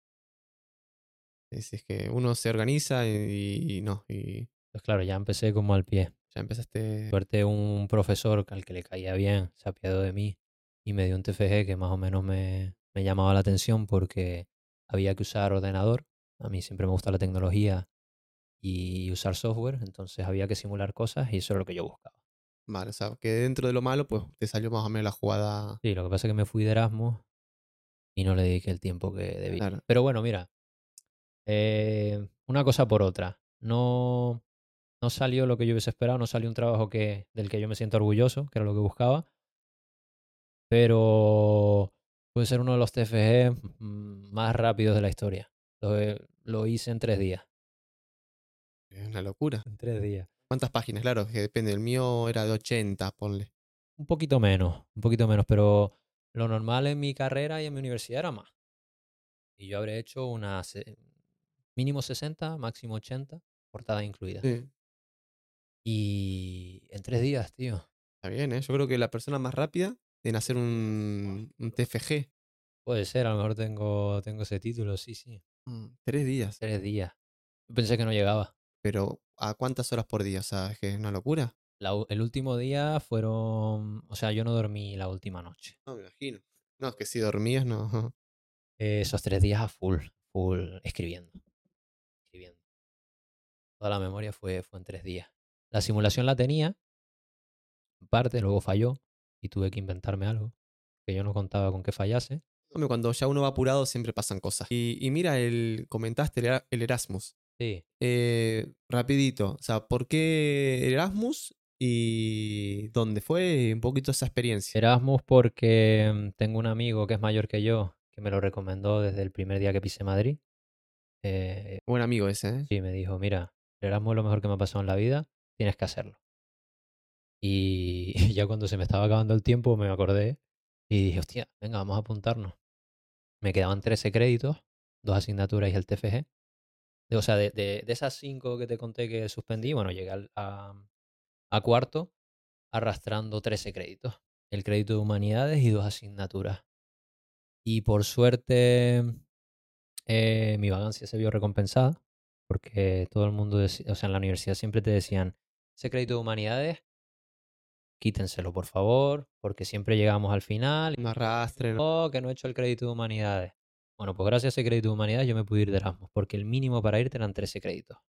Es que uno se organiza y no, y Pues claro, ya empecé como al pie. ya empezaste. Suerte un profesor al que le caía bien, se apiadó de mí y me dio un TFG que más o menos me llamaba la atención porque había que usar ordenador. A mí siempre me gusta la tecnología y usar software, entonces había que simular cosas y eso era lo que yo buscaba. Vale, o sea, que dentro de lo malo, pues te salió más o menos la jugada. Sí, lo que pasa es que me fui de Erasmus y no le dediqué el tiempo que debía. Claro. Pero bueno, mira, una cosa por otra. No salió lo que yo hubiese esperado, no salió un trabajo del que yo me siento orgulloso, que era lo que buscaba, pero puede ser uno de los TFG más rápidos de la historia. Lo hice en 3 días. Es una locura. En 3 días. ¿Cuántas páginas? Claro, que depende. El mío era de 80, ponle. Un poquito menos, pero lo normal en mi carrera y en mi universidad era más. Y yo habré hecho mínimo 60, máximo 80, portada incluida. Sí, Y en 3 días, tío. está bien, ¿eh? Yo creo que la persona más rápida en hacer un TFG. Puede ser, a lo mejor tengo ese título, sí, sí. 3 días. 3 días. Yo pensé que no llegaba. Pero ¿a cuántas horas por día? O sea, es que es una locura. El último día fueron, o sea, yo no dormí la última noche. No, me imagino. No, es que si dormías, no. Esos 3 días a full, full, escribiendo, escribiendo. Toda la memoria fue en 3 días. La simulación la tenía, en parte, luego falló y tuve que inventarme algo que yo no contaba con que fallase. Hombre, cuando ya uno va apurado siempre pasan cosas. Y mira, comentaste el Erasmus. Sí, Rapidito, o sea, ¿por qué el Erasmus y dónde fue un poquito esa experiencia? Erasmus porque tengo un amigo que es mayor que yo, que me lo recomendó desde el primer día que pisé Madrid. Eh, Buen amigo ese, ¿eh? y me dijo, mira, el Erasmus es lo mejor que me ha pasado en la vida, tienes que hacerlo. Y ya cuando se me estaba acabando el tiempo me acordé y dije, hostia, venga, vamos a apuntarnos. Me quedaban 13 créditos, 2 asignaturas y el TFG. O sea, de esas 5 que te conté que suspendí, bueno, llegué a cuarto arrastrando 13 créditos. El crédito de humanidades y 2 asignaturas. Y por suerte mi vagancia se vio recompensada porque todo el mundo, o sea, en la universidad siempre te decían, ese crédito de humanidades, quítenselo por favor, porque siempre llegamos al final. No arrastre, no. Oh, que no he hecho el crédito de humanidades. Bueno, pues gracias a ese crédito de humanidades yo me pude ir de Erasmus, porque el mínimo para irte eran 13 créditos.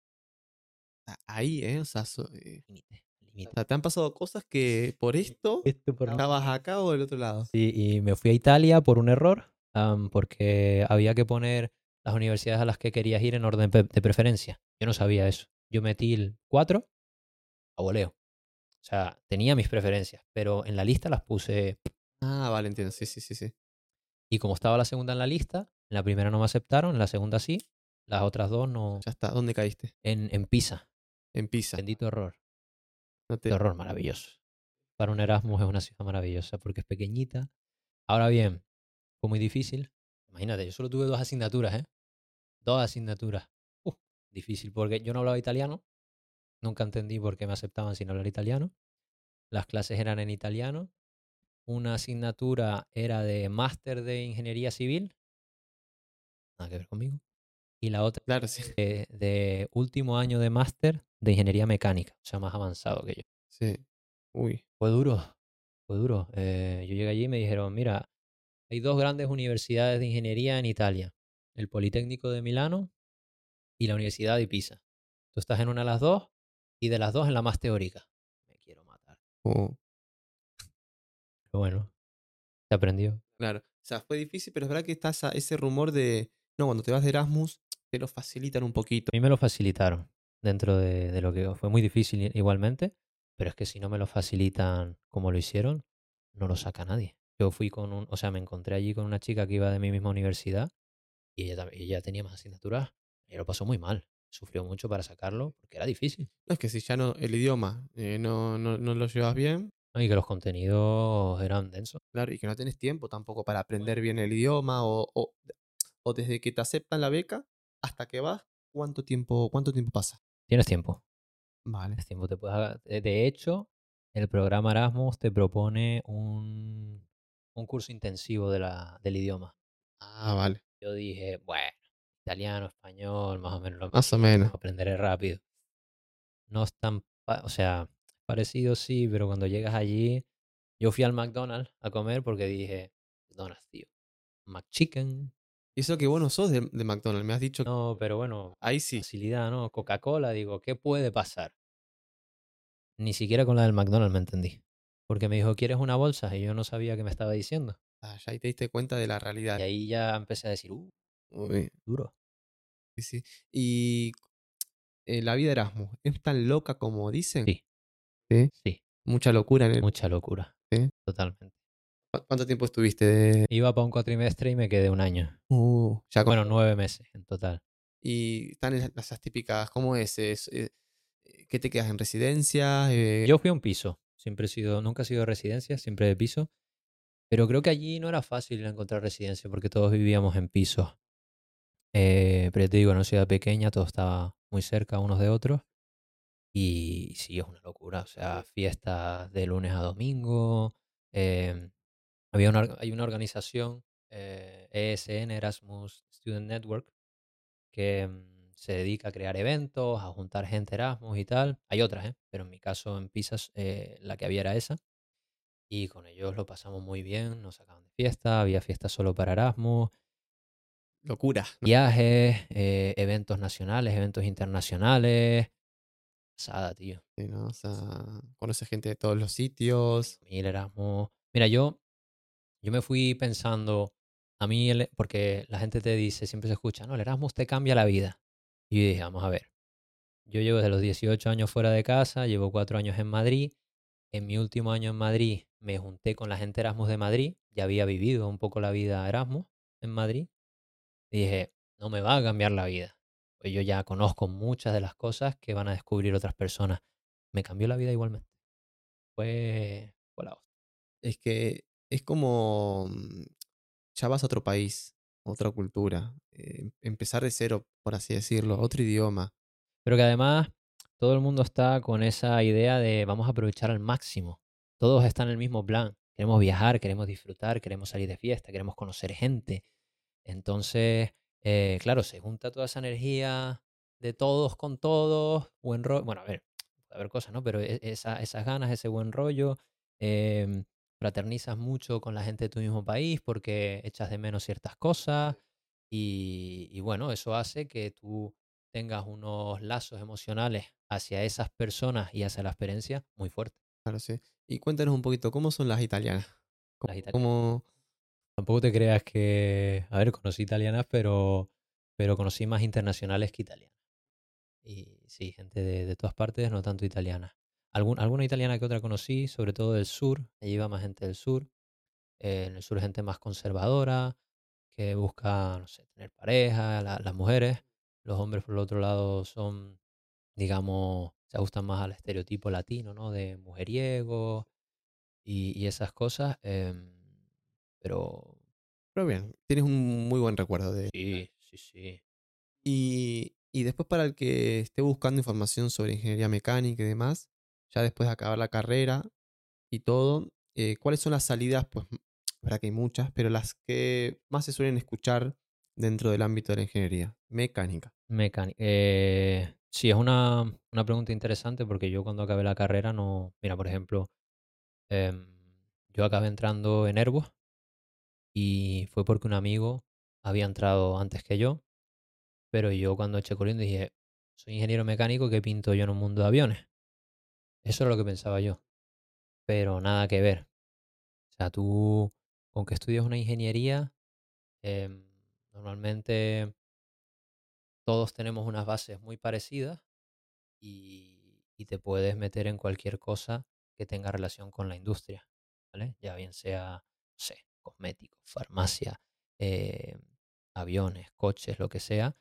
Ahí, ¿eh? Límite, O límite. sea, te han pasado cosas que por esto Esto por estabas acá o del otro lado. Sí, y me fui a Italia por un error, porque había que poner las universidades a las que querías ir en orden de preferencia. Yo no sabía eso. Yo metí el 4 a voleo. O sea, tenía mis preferencias, pero en la lista las puse. Ah, vale, entiendo. Sí, sí, sí, sí. Y como estaba la segunda en la lista, en la primera no me aceptaron, en la segunda sí, las otras dos no. Ya está. ¿Dónde caíste? En Pisa. En Pisa. Bendito error. No Bendito te... error maravilloso. Para un Erasmus es una ciudad maravillosa porque es pequeñita. Ahora bien, fue muy difícil. Imagínate, yo solo tuve 2 asignaturas, ¿eh? 2 asignaturas. Uf, difícil porque yo no hablaba italiano. Nunca entendí por qué me aceptaban sin hablar italiano. Las clases eran en italiano. Una asignatura era de máster de ingeniería civil. Nada que ver conmigo. Y la otra Claro, sí. de último año de máster de ingeniería mecánica. O sea, más avanzado que yo. Sí. Uy. Fue duro. Fue duro. Yo llegué allí y me dijeron, mira, hay dos grandes universidades de ingeniería en Italia. El Politécnico de Milano y la Universidad de Pisa. Tú estás en una de las dos y de las dos en la más teórica. Me quiero matar. Oh, Pero bueno, se aprendió. claro. O sea, fue difícil, pero es verdad que está ese rumor de. No, cuando te vas de Erasmus, te lo facilitan un poquito. A mí me lo facilitaron dentro de lo que fue muy difícil igualmente, pero es que si no me lo facilitan como lo hicieron, no lo saca nadie. Yo fui o sea, me encontré allí con una chica que iba de mi misma universidad y ella tenía más asignaturas y lo pasó muy mal. Sufrió mucho para sacarlo porque era difícil. No es que si ya no, el idioma no lo llevas bien, ¿No? Y que los contenidos eran densos. claro, y que no tenés tiempo tampoco para aprender bien el idioma o desde que te aceptan la beca hasta que vas, cuánto tiempo pasa? Tienes tiempo. Vale. Tienes tiempo. De hecho, el programa Erasmus te propone un curso intensivo del idioma. Ah, vale. Yo dije, bueno, italiano, español, más o menos lo Más o mismo, menos. aprenderé rápido. No es tan, o sea, parecido sí, pero cuando llegas allí, yo fui al McDonald's a comer porque dije, McDonald's, tío, McChicken. Y eso que vos no sos de McDonald's, me has dicho que No, pero bueno, ahí sí. facilidad, ¿no? Coca-Cola, digo, ¿qué puede pasar? Ni siquiera con la del McDonald's me entendí. Porque me dijo, ¿quieres una bolsa? Y yo no sabía qué me estaba diciendo. Ah, ya ahí te diste cuenta de la Y realidad. ahí ya empecé a decir, Muy bien, duro. sí, sí. Y la vida Erasmus, ¿es tan loca como dicen? Sí, Sí. sí, Mucha locura en el. mucha locura, ¿Sí? totalmente. ¿Cuánto tiempo estuviste de? Iba para un cuatrimestre y me quedé un año. Ya Bueno, 9 meses en total. y están esas típicas, ¿cómo es? ¿Qué te quedas en residencia? Yo fui a un piso. Nunca he sido de residencia, siempre de piso. Pero creo que allí no era fácil encontrar residencia porque todos vivíamos en pisos. Pero ya te digo, en una ciudad pequeña todo estaba muy cerca unos de otros. Y sí, es una locura. O sea, fiestas de lunes a domingo. em, hay una organización, ESN, Erasmus Student Network, que se dedica a crear eventos, a juntar gente Erasmus y tal. Hay otras, ¿eh? Pero en mi caso, en Pisa, la que había era esa. Y con ellos lo pasamos muy bien, nos sacaban de fiesta, había fiestas solo para Erasmus, Locura, ¿no? viajes, eventos nacionales, eventos internacionales. Pasada, tío. Sí, ¿no? O sea, conoces gente de todos los sitios. 5.000 Erasmus. Mira, yo me fui pensando, porque la gente te dice, siempre se escucha, no, el Erasmus te cambia la vida. Y yo dije, vamos a ver, yo llevo desde los 18 años fuera de casa, llevo 4 años en Madrid. En mi último año en Madrid me junté con la gente Erasmus de Madrid, ya había vivido un poco la vida Erasmus en Madrid. Y dije, no me va a cambiar la vida. Pues yo ya conozco muchas de las cosas que van a descubrir otras personas. Me cambió la vida igualmente. Fue la hostia. Es que es como ya vas a otro país, otra cultura, empezar de cero, por así decirlo, Sí. otro idioma. Pero que además todo el mundo está con esa idea de vamos a aprovechar al máximo. Todos están en el mismo plan. Queremos viajar, queremos disfrutar, queremos salir de fiesta, queremos conocer gente. Entonces, claro, se junta toda esa energía de todos con todos, buen rollo. Bueno, a ver, puede haber cosas, ¿no? Pero esas ganas, ese buen rollo, em, fraternizas mucho con la gente de tu mismo país porque echas de menos ciertas cosas y bueno, eso hace que tú tengas unos lazos emocionales hacia esas personas y hacia la experiencia muy fuertes. Claro, sí. Y cuéntanos un poquito, ¿cómo son las italianas? Las italianas. ¿Cómo? Tampoco te creas que, a ver, conocí italianas, pero conocí más internacionales que italianas. Y sí, gente de todas partes, no tanto italiana. Alguna italiana que otra conocí, sobre todo del sur. Allí iba más gente del sur. En el sur gente más conservadora, que busca, no sé, tener pareja, las mujeres. Los hombres, por el otro lado, son, digamos, se ajustan más al estereotipo latino, ¿no? De mujeriego y esas cosas. Pero Pero bien, tienes un muy buen recuerdo de. sí, sí, sí. Y después para el que esté buscando información sobre ingeniería mecánica y demás, ya después de acabar la carrera y todo, ¿cuáles son las salidas? Pues, verdad que hay muchas, pero las que más se suelen escuchar dentro del ámbito de la ingeniería mecánica. Mecánica. Sí, es una pregunta interesante porque yo cuando acabé la carrera no. Mira, por ejemplo, em, yo acabé entrando en Airbus y fue porque un amigo había entrado antes que yo, pero yo cuando eché corriendo dije, soy ingeniero mecánico, ¿qué pinto yo en un mundo de aviones? Eso es lo que pensaba yo, pero nada que ver. O sea, tú, con que estudias una ingeniería, em, normalmente todos tenemos unas bases muy parecidas y te puedes meter en cualquier cosa que tenga relación con la industria, ¿vale? Ya bien sea, no sé, cosméticos, farmacia, eh, aviones, coches, lo que sea.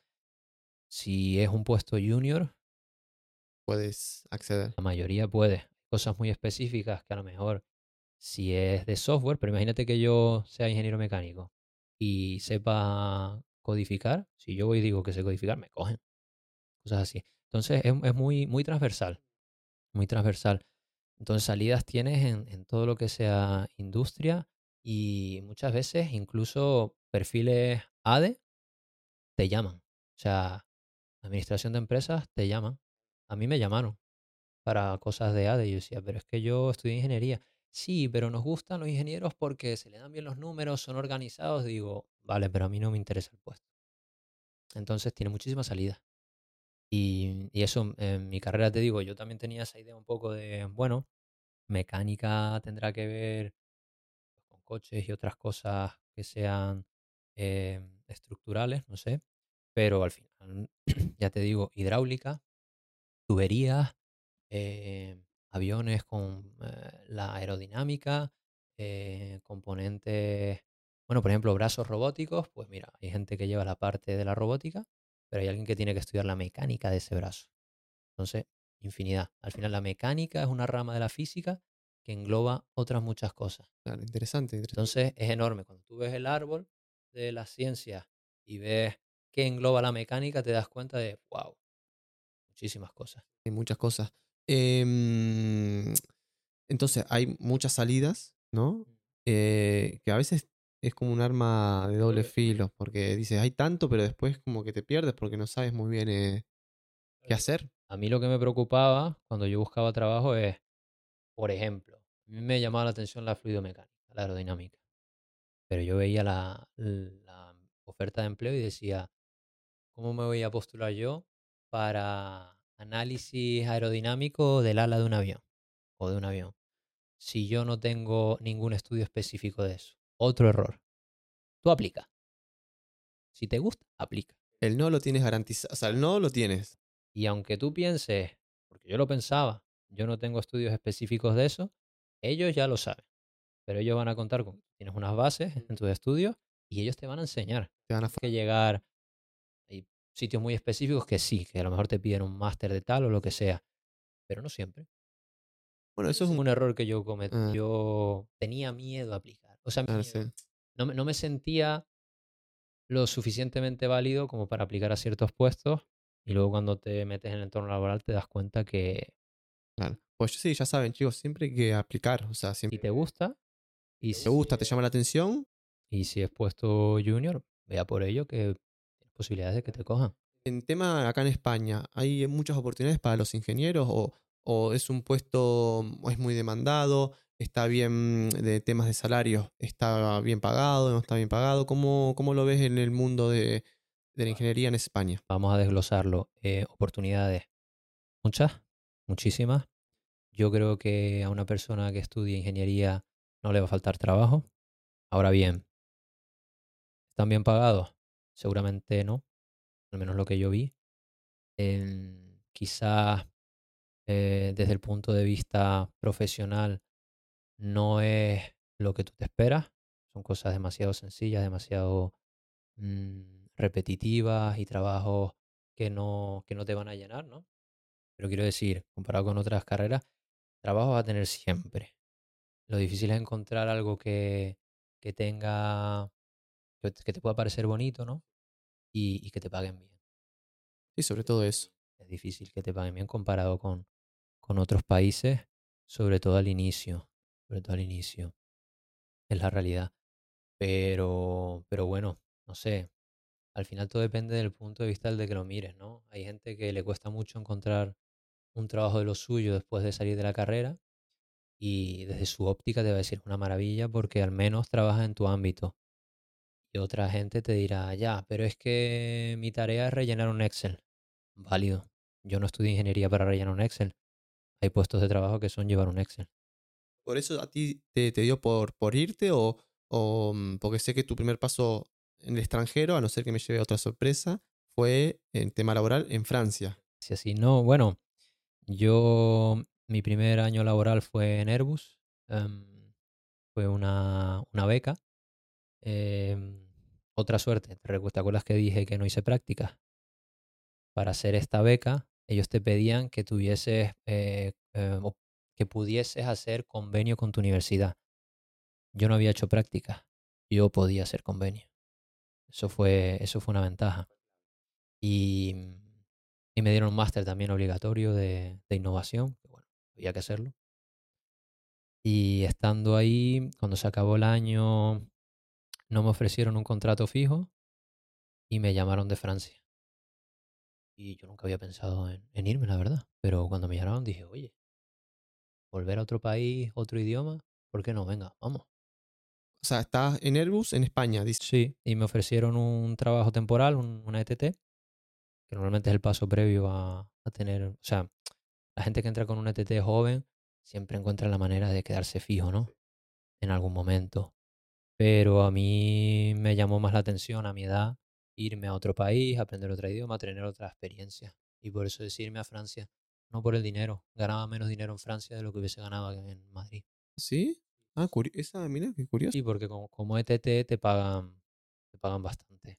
Si es un puesto junior, Puedes acceder. la mayoría puede. Cosas muy específicas que a lo mejor si es de software, pero imagínate que yo sea ingeniero mecánico y sepa codificar, si yo voy y digo que sé codificar, me cogen, cosas así. Entonces es muy, muy transversal, muy transversal. Entonces salidas tienes en todo lo que sea industria y muchas veces incluso perfiles ADE te llaman. O sea, administración de empresas te llaman. A mí me llamaron para cosas de ADE. Y yo decía, pero es que yo estudié ingeniería. Sí, pero nos gustan los ingenieros porque se le dan bien los números, son organizados. Digo, vale, pero a mí no me interesa el puesto. Entonces tiene muchísima salida. Y eso, en mi carrera te digo, yo también tenía esa idea un poco de, bueno, mecánica tendrá que ver con coches y otras cosas que sean estructurales, no sé. Pero al final, ya te digo, hidráulica, tuberías, aviones con la aerodinámica, componentes, bueno, por ejemplo, brazos robóticos, pues mira, hay gente que lleva la parte de la robótica, pero hay alguien que tiene que estudiar la mecánica de ese brazo. Entonces, infinidad. Al final, la mecánica es una rama de la física que engloba otras muchas cosas. Claro, interesante, interesante. Entonces, es enorme. Cuando tú ves el árbol de las ciencias y ves qué engloba la mecánica, te das cuenta de, wow, muchísimas cosas. Hay muchas cosas. Em, entonces, hay muchas salidas, ¿no? Que a veces es como un arma de doble filo, porque dices, hay tanto, pero después como que te pierdes porque no sabes muy bien qué hacer. A mí lo que me preocupaba cuando yo buscaba trabajo es, por ejemplo, a mí me llamaba la atención la fluidomecánica, la aerodinámica, pero yo veía la oferta de empleo y decía, ¿cómo me voy a postular yo para análisis aerodinámico del ala de un avión o de un avión si yo no tengo ningún estudio específico de eso? Otro error. Tú aplica. Si te gusta, aplica. El no lo tienes garantizado, o sea, el no lo tienes. Y aunque tú pienses, porque yo lo pensaba, yo no tengo estudios específicos de eso, ellos ya lo saben. Pero ellos van a contar con, tienes unas bases en tus estudios y ellos te van a enseñar. Te van a Tienes que llegar, hay sitios muy específicos que sí, que a lo mejor te piden un máster de tal o lo que sea, pero no siempre. Bueno, eso es Ese es un... un error que yo cometí. Ah, Yo tenía miedo a aplicar. O sea, claro, miedo. sí, No me sentía lo suficientemente válido como para aplicar a ciertos puestos y luego cuando te metes en el entorno laboral te das cuenta que claro. Pues sí, ya saben, chicos, siempre hay que aplicar. O sea, si siempre te gusta y te gusta, te si, llama la atención. y si es puesto junior, vea por ello que tienes posibilidades de que te cojan. En tema acá en España, ¿hay muchas oportunidades para los ingenieros o es un puesto, o es muy demandado? ¿Está bien de temas de salarios? ¿Está bien pagado? ¿No está bien pagado? ¿Cómo lo ves en el mundo de la ingeniería en España? Vamos a desglosarlo. Oportunidades, muchas, muchísimas. Yo creo que a una persona que estudie ingeniería no le va a faltar trabajo. Ahora bien, ¿están bien pagados? Seguramente no, al menos lo que yo vi. Quizás desde el punto de vista profesional no es lo que tú te esperas. Son cosas demasiado sencillas, demasiado repetitivas y trabajos que no te van a llenar, ¿no? Pero quiero decir, comparado con otras carreras, trabajo vas a tener siempre. Lo difícil es encontrar algo que tenga, que te pueda parecer bonito, ¿no? Y que te paguen bien. Sí, sobre todo eso. Es difícil que te paguen bien comparado con otros países, sobre todo al inicio. Sobre todo al inicio. Es la realidad. Pero bueno, no sé. Al final todo depende del punto de vista del de que lo mires, ¿no? Hay gente que le cuesta mucho encontrar un trabajo de lo suyo después de salir de la carrera y desde su óptica te va a decir una maravilla porque al menos trabajas en tu ámbito. Y otra gente te dirá, ya, pero es que mi tarea es rellenar un Excel. Válido. Yo no estudié ingeniería para rellenar un Excel. Hay puestos de trabajo que son llevar un Excel. ¿Por eso a ti te dio por irte o porque sé que tu primer paso en el extranjero, a no ser que me lleve otra sorpresa, fue en tema laboral en Francia? Si así no, bueno, Mi primer año laboral fue en Airbus. Fue una beca. em, Otra suerte. ¿Te acuerdas que dije que no hice prácticas? Para hacer esta beca, ellos te pedían que tuvieses, o que pudieses hacer convenio con tu universidad. Yo no había hecho prácticas. Yo podía hacer convenio. Eso fue una ventaja. Y, y me dieron un máster también obligatorio de innovación. Que bueno, había que hacerlo. Y estando ahí, cuando se acabó el año, no me ofrecieron un contrato fijo y me llamaron de Francia. Y yo nunca había pensado en irme, la verdad. Pero cuando me llamaron dije, oye, volver a otro país, otro idioma, ¿por qué no? Venga, vamos. O sea, estás en Airbus en España, dice. Sí, y me ofrecieron un trabajo temporal, una ETT, que normalmente es el paso previo a tener, o sea, la gente que entra con un ETT joven siempre encuentra la manera de quedarse fijo, ¿no? En algún momento. Pero a mí me llamó más la atención a mi edad irme a otro país, aprender otro idioma, tener otra experiencia. Y por eso decidirme a Francia, no por el dinero. Ganaba menos dinero en Francia de lo que hubiese ganado en Madrid. ¿Sí? Ah, esa, mira, qué curioso. Sí, porque como ETT te pagan bastante.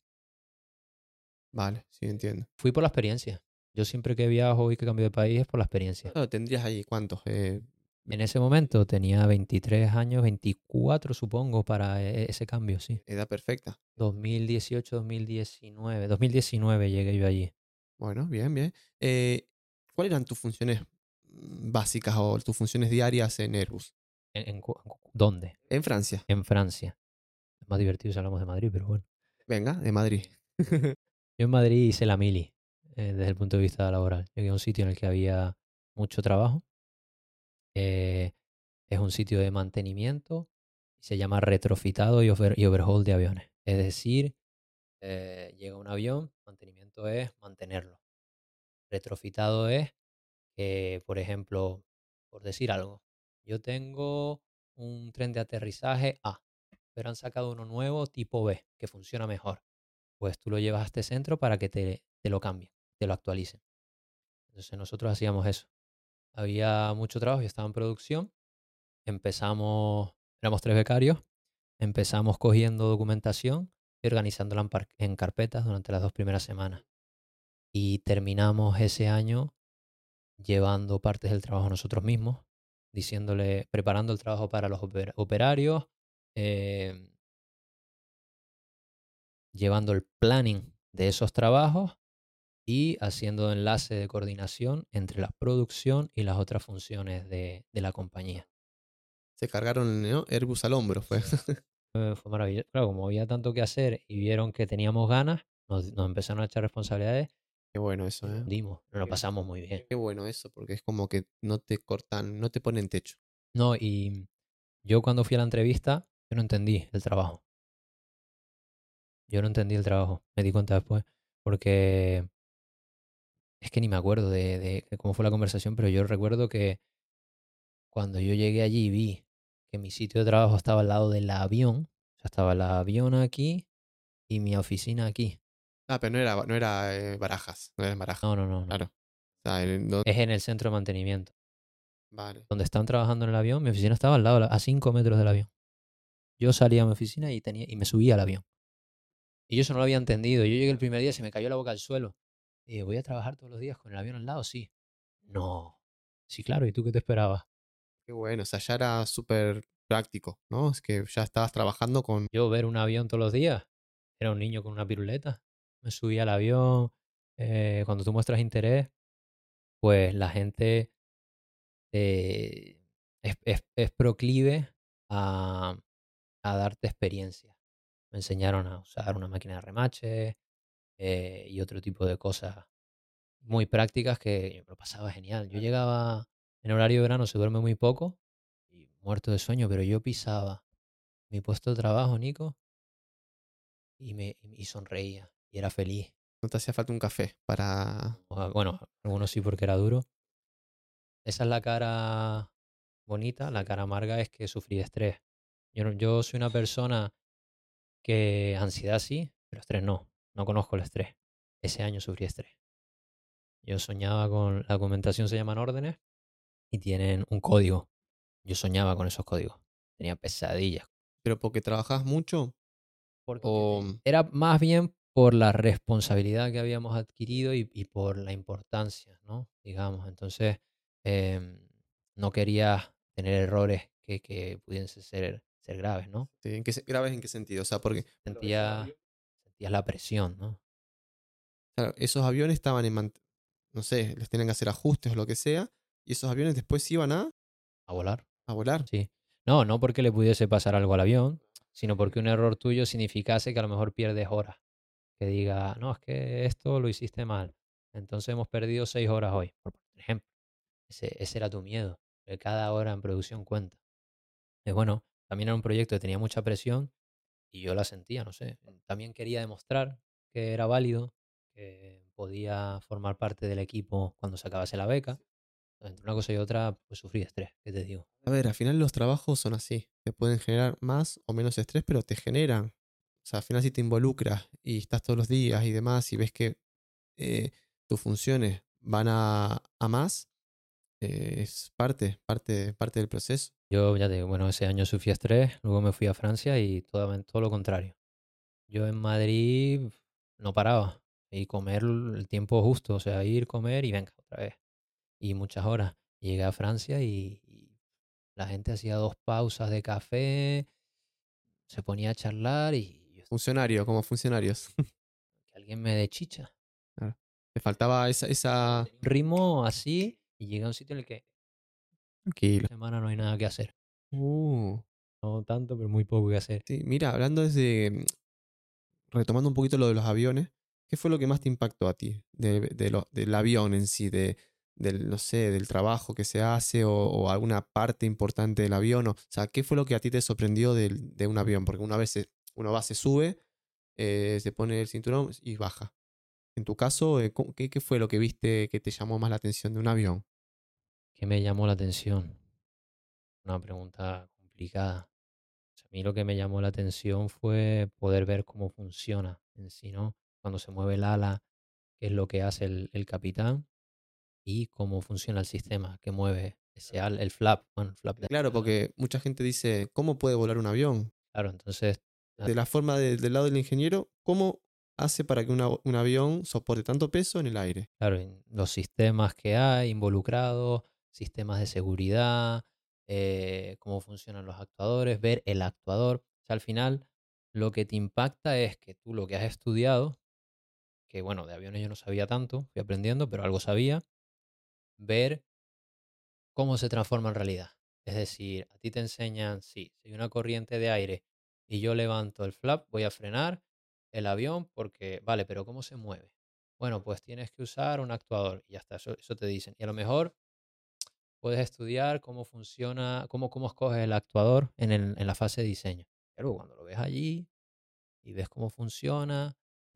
Vale, sí, entiendo. Fui por la experiencia. Yo siempre que viajo y que cambio de país es por la experiencia. Claro, tendrías ahí, ¿cuántos? En ese momento tenía 23 años, 24 supongo, para ese cambio, sí. Edad perfecta. 2018, 2019. 2019 llegué yo allí. Bueno, bien, bien. Eh, ¿Cuáles eran tus funciones básicas o tus funciones diarias en Airbus? ¿Dónde? En Francia. En Francia. Es más divertido si hablamos de Madrid, pero bueno. Venga, de Madrid. Yo en Madrid hice la mili, desde el punto de vista laboral. Llegué a un sitio en el que había mucho trabajo. eh, es un sitio de mantenimiento. Se llama retrofitado y overhaul de aviones. Es decir, llega un avión, mantenimiento es mantenerlo. Retrofitado es por ejemplo, por decir algo, yo tengo un tren de aterrizaje A, pero han sacado uno nuevo tipo B, que funciona mejor. Pues tú lo llevas a este centro para que te lo cambien, te lo actualicen. Entonces nosotros hacíamos eso. Había mucho trabajo, yo estaba en producción. Éramos 3 becarios, empezamos cogiendo documentación y organizándola en carpetas durante las 2 primeras semanas. Y terminamos ese año llevando partes del trabajo nosotros mismos, preparando el trabajo para los operarios, eh, llevando el planning de esos trabajos y haciendo enlace de coordinación entre la producción y las otras funciones de la compañía. Se cargaron, ¿no? Airbus al hombro, fue. Fue maravilloso. Claro, como había tanto que hacer y vieron que teníamos ganas, nos empezaron a echar responsabilidades Qué bueno y eso, lo ¿eh? hundimos. Nos lo pasamos muy bien. Qué bueno eso, porque es como que no te cortan, no te ponen techo. No, y yo cuando fui a la entrevista, yo no entendí el trabajo. Yo no entendí el trabajo, me di cuenta después, porque es que ni me acuerdo de cómo fue la conversación, pero yo recuerdo que cuando yo llegué allí y vi que mi sitio de trabajo estaba al lado del avión, o sea, estaba el avión aquí y mi oficina aquí. Ah, pero no era Barajas, no era en Barajas. No, no, no, no. Claro. O sea, Es en el centro de mantenimiento. vale. Donde están trabajando en el avión, mi oficina estaba al lado, a 5 metros del avión. Yo salía a mi oficina y me subía al avión. Y yo eso no lo había entendido. Yo llegué el primer día y se me cayó la boca al suelo. Y dije, ¿voy a trabajar todos los días con el avión al lado? Sí. No. Sí, claro. ¿Y tú qué te esperabas? Qué bueno, o sea, ya era súper práctico, ¿no? Es que ya estabas trabajando con... Yo ver un avión todos los días. Era un niño con una piruleta. Me subía al avión. Cuando tú muestras interés, pues la gente es proclive a, a darte experiencia. Me enseñaron a usar una máquina de remache y otro tipo de cosas muy prácticas que yo me lo pasaba genial. Yo llegaba en horario de verano, se duerme muy poco y muerto de sueño, pero yo pisaba mi puesto de trabajo, Nico, y sonreía y era feliz. No te hacía falta un café para... Bueno, algunos sí porque era duro. Esa es la cara bonita, la cara amarga es que sufrí de estrés. Yo soy una persona que ansiedad sí, pero estrés no. No conozco el estrés. Ese año sufrí estrés. Yo soñaba con, la documentación se llaman órdenes y tienen un código. Yo soñaba con esos códigos. Tenía pesadillas. ¿Pero porque trabajás mucho? O Era más bien por la responsabilidad que habíamos adquirido y por la importancia, ¿no? Digamos, entonces em, no quería tener errores que pudiesen ser graves, ¿no? graves en qué sentido? O sea, porque Sentías la presión, ¿no? claro, esos aviones estaban no sé, les tenían que hacer ajustes o lo que sea, y esos aviones después iban A volar, a volar. sí. No, no porque le pudiese pasar algo al avión, sino porque un error tuyo significase que a lo mejor pierdes horas. Que diga, no, es que esto lo hiciste mal. Entonces hemos perdido 6 horas hoy, por ejemplo. Ese era tu miedo, que cada hora en producción cuenta. Y bueno, también era un proyecto que tenía mucha presión y yo la sentía, no sé. También quería demostrar que era válido, que podía formar parte del equipo cuando se acabase la beca. Entre una cosa y otra, pues sufrí estrés, ¿qué te digo? A ver, al final los trabajos son así. Te pueden generar más o menos estrés, pero te generan. O sea, al final si te involucras y estás todos los días y demás y ves que tus funciones van a más, es parte del proceso. Yo ya te digo, bueno, ese año sufrí estrés, luego me fui a Francia y todo lo contrario. Yo en Madrid no paraba y comer el tiempo justo, o sea, ir, comer y venga, otra vez. Y muchas horas. Llegué a Francia y la gente hacía 2 pausas de café, se ponía a charlar y yo estaba Funcionario, como funcionarios. que alguien me dé chicha. Claro. Te faltaba esa. Un ritmo así y llegué a un sitio en el que Tranquilo. semana no hay nada que hacer. Uh, No tanto, pero muy poco que hacer. sí, mira, hablando desde. Retomando un poquito lo de los aviones, ¿qué fue lo que más te impactó a ti del avión en sí, no sé, del trabajo que se hace o alguna parte importante del avión? O sea, ¿qué fue lo que a ti te sorprendió de un avión? Porque una vez uno va, se sube, se pone el cinturón y baja. En tu caso, ¿qué fue lo que viste que te llamó más la atención de un avión? ¿Qué me llamó la atención? Una pregunta complicada. O sea, a mí lo que me llamó la atención fue poder ver cómo funciona en sí, ¿no? Cuando se mueve el ala, qué es lo que hace el capitán y cómo funciona el sistema que mueve ese ala, el flap, bueno, el flap de Claro, porque mucha gente dice, ¿cómo puede volar un avión? claro, entonces, De la forma del lado del ingeniero, ¿cómo hace para que un avión soporte tanto peso en el aire? claro, en los sistemas que hay involucrados, sistemas de seguridad, cómo funcionan los actuadores, ver el actuador. O sea, al final, lo que te impacta es que tú lo que has estudiado, que bueno, de aviones yo no sabía tanto, fui aprendiendo, pero algo sabía, ver cómo se transforma en realidad. Es decir, a ti te enseñan, sí, si hay una corriente de aire y yo levanto el flap, voy a frenar el avión porque, vale, pero ¿cómo se mueve? Bueno, pues tienes que usar un actuador y ya está, eso te dicen. Y a lo mejor puedes estudiar cómo funciona, cómo escoges el actuador en la fase de diseño. Pero cuando lo ves allí y ves cómo funciona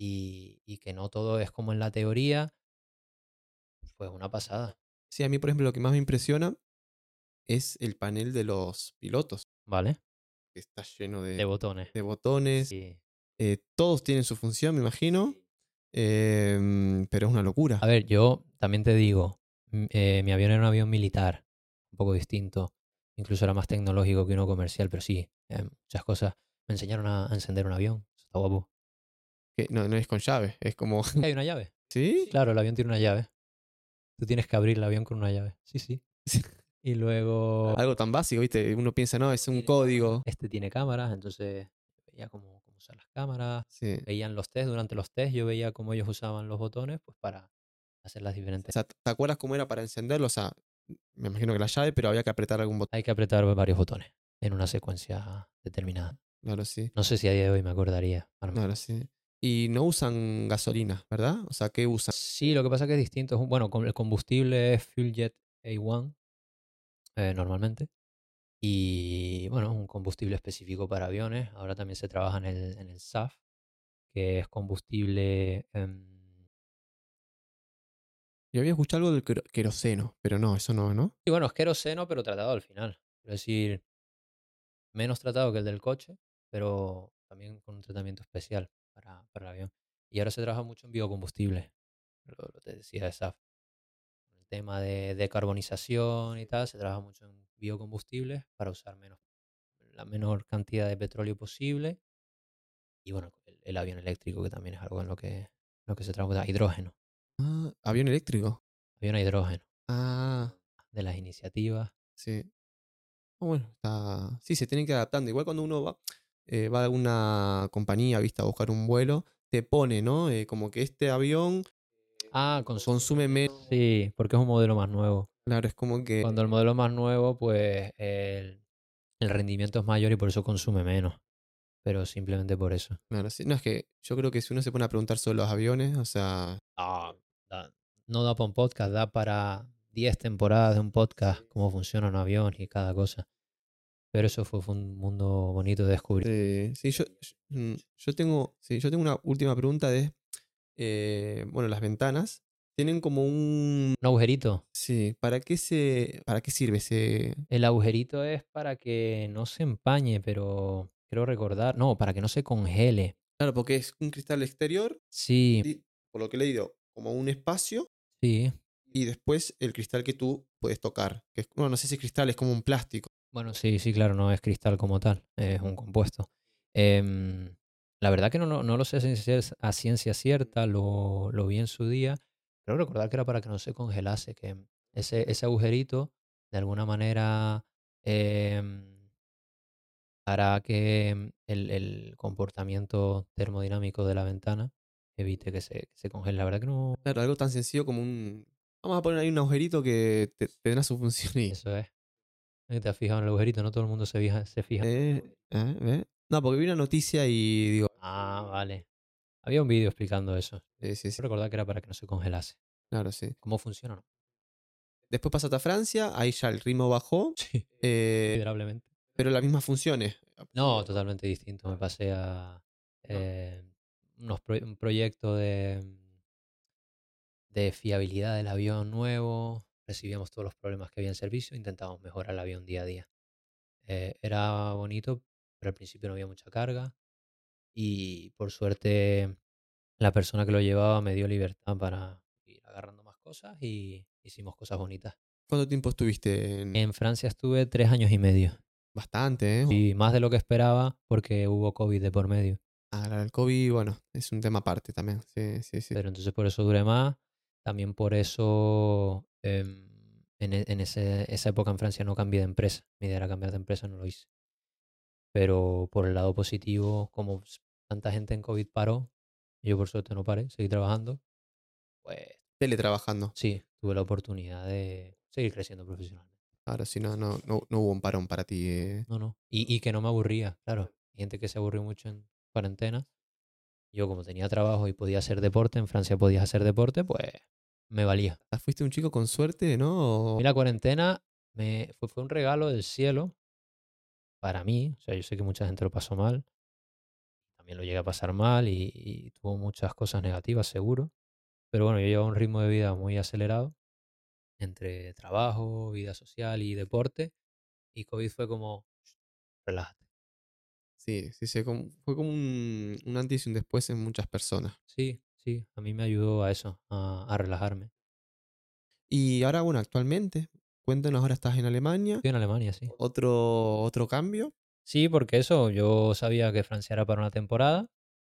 y que no todo es como en la teoría, pues una pasada, Sí, a mí, por ejemplo, lo que más me impresiona es el panel de los pilotos, ¿vale? que está lleno De botones. de botones. Sí. Todos tienen su función, me imagino, pero es una A locura. ver, yo también te digo, mi avión era un avión militar, un poco distinto, incluso era más tecnológico que uno comercial, pero sí, muchas cosas. Me enseñaron a encender un avión, eso está guapo. Que no es con llave, es como. ¿Es que hay una llave? ¿Sí? Claro, el avión tiene una llave. Tú tienes que abrir el avión con una llave. Sí, sí. Y luego Algo tan básico, ¿viste? Uno piensa, no, es un código. este tiene cámaras, entonces veía cómo usar las cámaras, Sí. veían los test, durante los test yo veía cómo ellos usaban los botones pues para hacer las O diferentes. sea, ¿te acuerdas cómo era para encenderlo? O sea, me imagino que la llave, pero había que apretar algún botón. Hay que apretar varios botones en una secuencia determinada. Claro, sí. No sé si a día de hoy me acordaría. Claro, sí. Y no usan gasolina, ¿verdad? O sea, ¿qué usan? Sí, lo que pasa es que es distinto. Bueno, el combustible es FuelJet A1 normalmente. Y bueno, un combustible específico para aviones. Ahora también se trabaja en el SAF, que es combustible. Yo había escuchado algo del queroseno, pero no, eso no, ¿no? Y bueno, es queroseno, pero tratado al final. Es decir, menos tratado que el del coche, pero también con un tratamiento especial para el avión. Y ahora se trabaja mucho en biocombustible, lo te decía de SAF. tema de decarbonización y tal, se trabaja mucho en biocombustibles para usar la menor cantidad de petróleo posible. Y bueno, el avión eléctrico, que también es algo en lo que se trabaja, hidrógeno, Ah, avión eléctrico. avión a hidrógeno, Ah, de las iniciativas. sí. Bueno, está. Sí, se tienen que ir adaptando. Igual cuando uno va a alguna compañía, viste, a buscar un vuelo, te pone, ¿no? Como que este avión Ah, consume menos. sí, porque es un modelo más nuevo. Claro, es como que. Cuando el modelo es más nuevo, pues el rendimiento es mayor y por eso consume menos. Pero simplemente por eso. Claro, sí. No, es que yo creo que si uno se pone a preguntar sobre los aviones, o sea. Ah, no da para un podcast, da para 10 temporadas de un podcast, cómo funciona un avión y cada cosa. Pero eso fue un mundo bonito de descubrir. Sí, yo tengo una última pregunta de. Bueno, las ventanas tienen como un. Un agujerito. Sí, ¿para qué sirve ese? El agujerito es para que no se empañe, pero creo recordar. No, para que no se congele. Claro, porque es un cristal exterior, Sí, por lo que he leído, como un espacio, sí. y después el cristal que tú puedes tocar. Bueno, no sé si cristal es como un plástico. Bueno, sí, sí, claro, no es cristal como tal, es un compuesto. Em, la verdad que no lo sé a ciencia cierta, lo vi en su día. Creo recordar que era para que no se congelase, que ese agujerito de alguna manera em, hará que el comportamiento termodinámico de la ventana evite que se congele. La verdad que no, Claro, algo tan sencillo como un. Vamos a poner ahí un agujerito que tendrá su función y. eso es. Te has fijado en el agujerito, no todo el mundo se fija. No, porque vi una noticia y digo. Ah, vale. Había un vídeo explicando eso. Sí, sí, sí. Recordar que era para que no se congelase. Claro, sí. ¿Cómo funciona? No. Después pasaste a Francia, ahí ya el ritmo bajó, Sí, eh, considerablemente. pero las mismas funciones. No, totalmente distinto. Me pasé a eh, un proyecto de fiabilidad del avión nuevo. Recibíamos todos los problemas que había en servicio. Intentábamos mejorar el avión día a día. Era bonito, pero al principio no había mucha carga. Y por suerte, la persona que lo llevaba me dio libertad para ir agarrando más cosas y hicimos cosas bonitas. ¿Cuánto tiempo estuviste en? En Francia estuve 3 años y medio. Bastante, ¿eh? Y más de lo que esperaba porque hubo COVID de por medio. El COVID, bueno, es un tema aparte también. Sí, sí, sí. Pero entonces por eso duré más. También por eso esa época en Francia no cambié de empresa. Mi idea era cambiar de empresa, no lo hice. Pero por el lado positivo, como tanta gente en COVID paró, y yo por suerte no paré, seguí trabajando, pues Teletrabajando. sí, tuve la oportunidad de seguir creciendo profesionalmente. Ahora sí, no hubo un parón para ti. No, no. Y que no me aburría, claro. Hay gente que se aburrió mucho en cuarentena. Yo como tenía trabajo y podía hacer deporte, en Francia podías hacer deporte, pues me valía. Fuiste un chico con suerte, ¿no? A mí la cuarentena fue un regalo del cielo para mí. O sea, yo sé que mucha gente lo pasó mal, también lo llegué a pasar mal y tuvo muchas cosas negativas, seguro. Pero bueno, yo llevaba un ritmo de vida muy acelerado entre trabajo, vida social y deporte. Y COVID fue como, relájate. Sí, sí, sí, fue como un antes y un después en muchas personas. Sí, sí, a mí me ayudó a eso, a relajarme. Y ahora, bueno, actualmente, cuéntanos, ahora estás en Alemania. Estoy en Alemania, sí. Otro cambio. Sí, porque eso, yo sabía que Francia era para una temporada.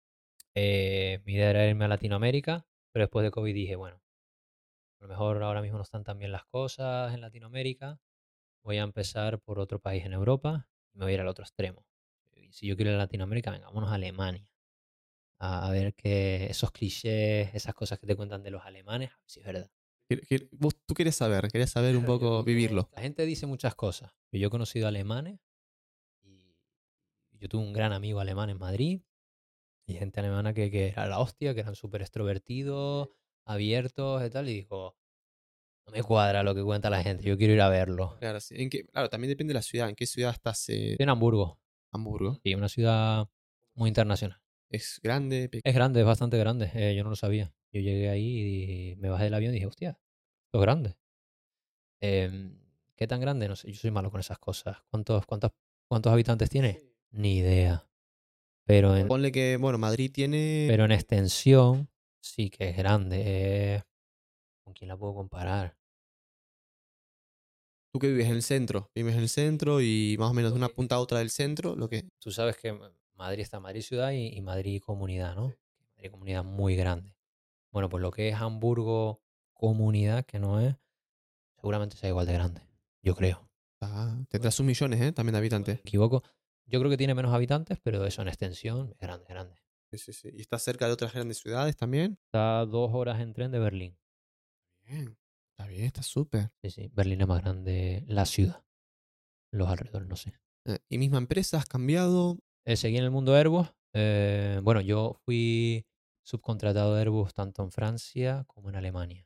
Mi idea era irme a Latinoamérica, pero después de COVID dije, bueno, a lo mejor ahora mismo no están tan bien las cosas en Latinoamérica. Voy a empezar por otro país en Europa y me voy a ir al otro extremo. Y si yo quiero ir a Latinoamérica, venga, vámonos a Alemania. A ver que esos clichés, esas cosas que te cuentan de los alemanes, a ver si es verdad. Tú querías saber un Claro, yo poco, digo, vivirlo. la gente dice muchas cosas. Yo he conocido alemanes y yo tuve un gran amigo alemán en Madrid y gente alemana que era la hostia, que eran súper extrovertidos, abiertos y tal. Y digo, no me cuadra lo que cuenta la gente, yo quiero ir a verlo. Claro, sí. Claro, también depende de la ciudad. ¿En qué ciudad estás? Estoy en Hamburgo, Hamburgo. sí, una ciudad muy internacional. ¿Es grande? Es grande, es bastante grande, yo no lo sabía. Yo llegué ahí y me bajé del avión y dije, hostia, esto es grande. Em, ¿Qué tan grande? No sé, yo soy malo con esas cosas. ¿Cuántos habitantes tiene? Ni idea. Pero en, Ponle que, bueno, Madrid tiene. pero en extensión sí que es grande. ¿Con quién la puedo comparar? Tú que vives en el centro, vives en el centro y más o menos de una punta a otra del centro, lo que... Tú sabes que Madrid está Madrid ciudad y Madrid comunidad, ¿no? Madrid comunidad muy grande. Bueno, pues lo que es Hamburgo comunidad, que no es, seguramente sea igual de grande. Yo creo. tendrá sus millones, ¿eh? También de Me habitantes. equivoco. Yo creo que tiene menos habitantes, pero eso en extensión es grande, grande. Sí, sí, sí. ¿Y está cerca de otras grandes ciudades también? Está a 2 horas en tren de Berlín. Bien, está súper. Sí, sí. Berlín es más grande la ciudad. Los alrededores, no sé. ¿Y misma empresa? ¿Has cambiado? Seguí en el mundo Airbus. Bueno, yo fui subcontratado de Airbus tanto en Francia como en Alemania.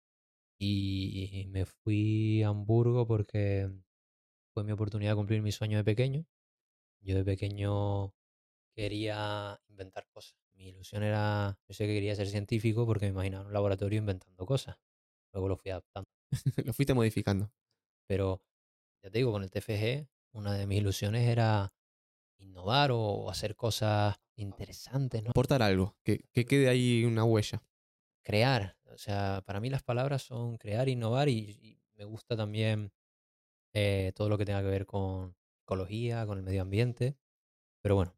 Y me fui a Hamburgo porque fue mi oportunidad de cumplir mi sueño de pequeño. Yo de pequeño quería inventar cosas. Mi ilusión era, yo sé que quería ser científico porque me imaginaba en un laboratorio inventando cosas. Luego lo fui adaptando. Lo fuiste modificando. Pero ya te digo, con el TFG, una de mis ilusiones era innovar o hacer cosas interesantes, ¿no? Aportar algo, que quede ahí una huella. Crear. O sea, para mí las palabras son crear, innovar y me gusta también todo lo que tenga que ver con ecología, con el medio ambiente. Pero bueno,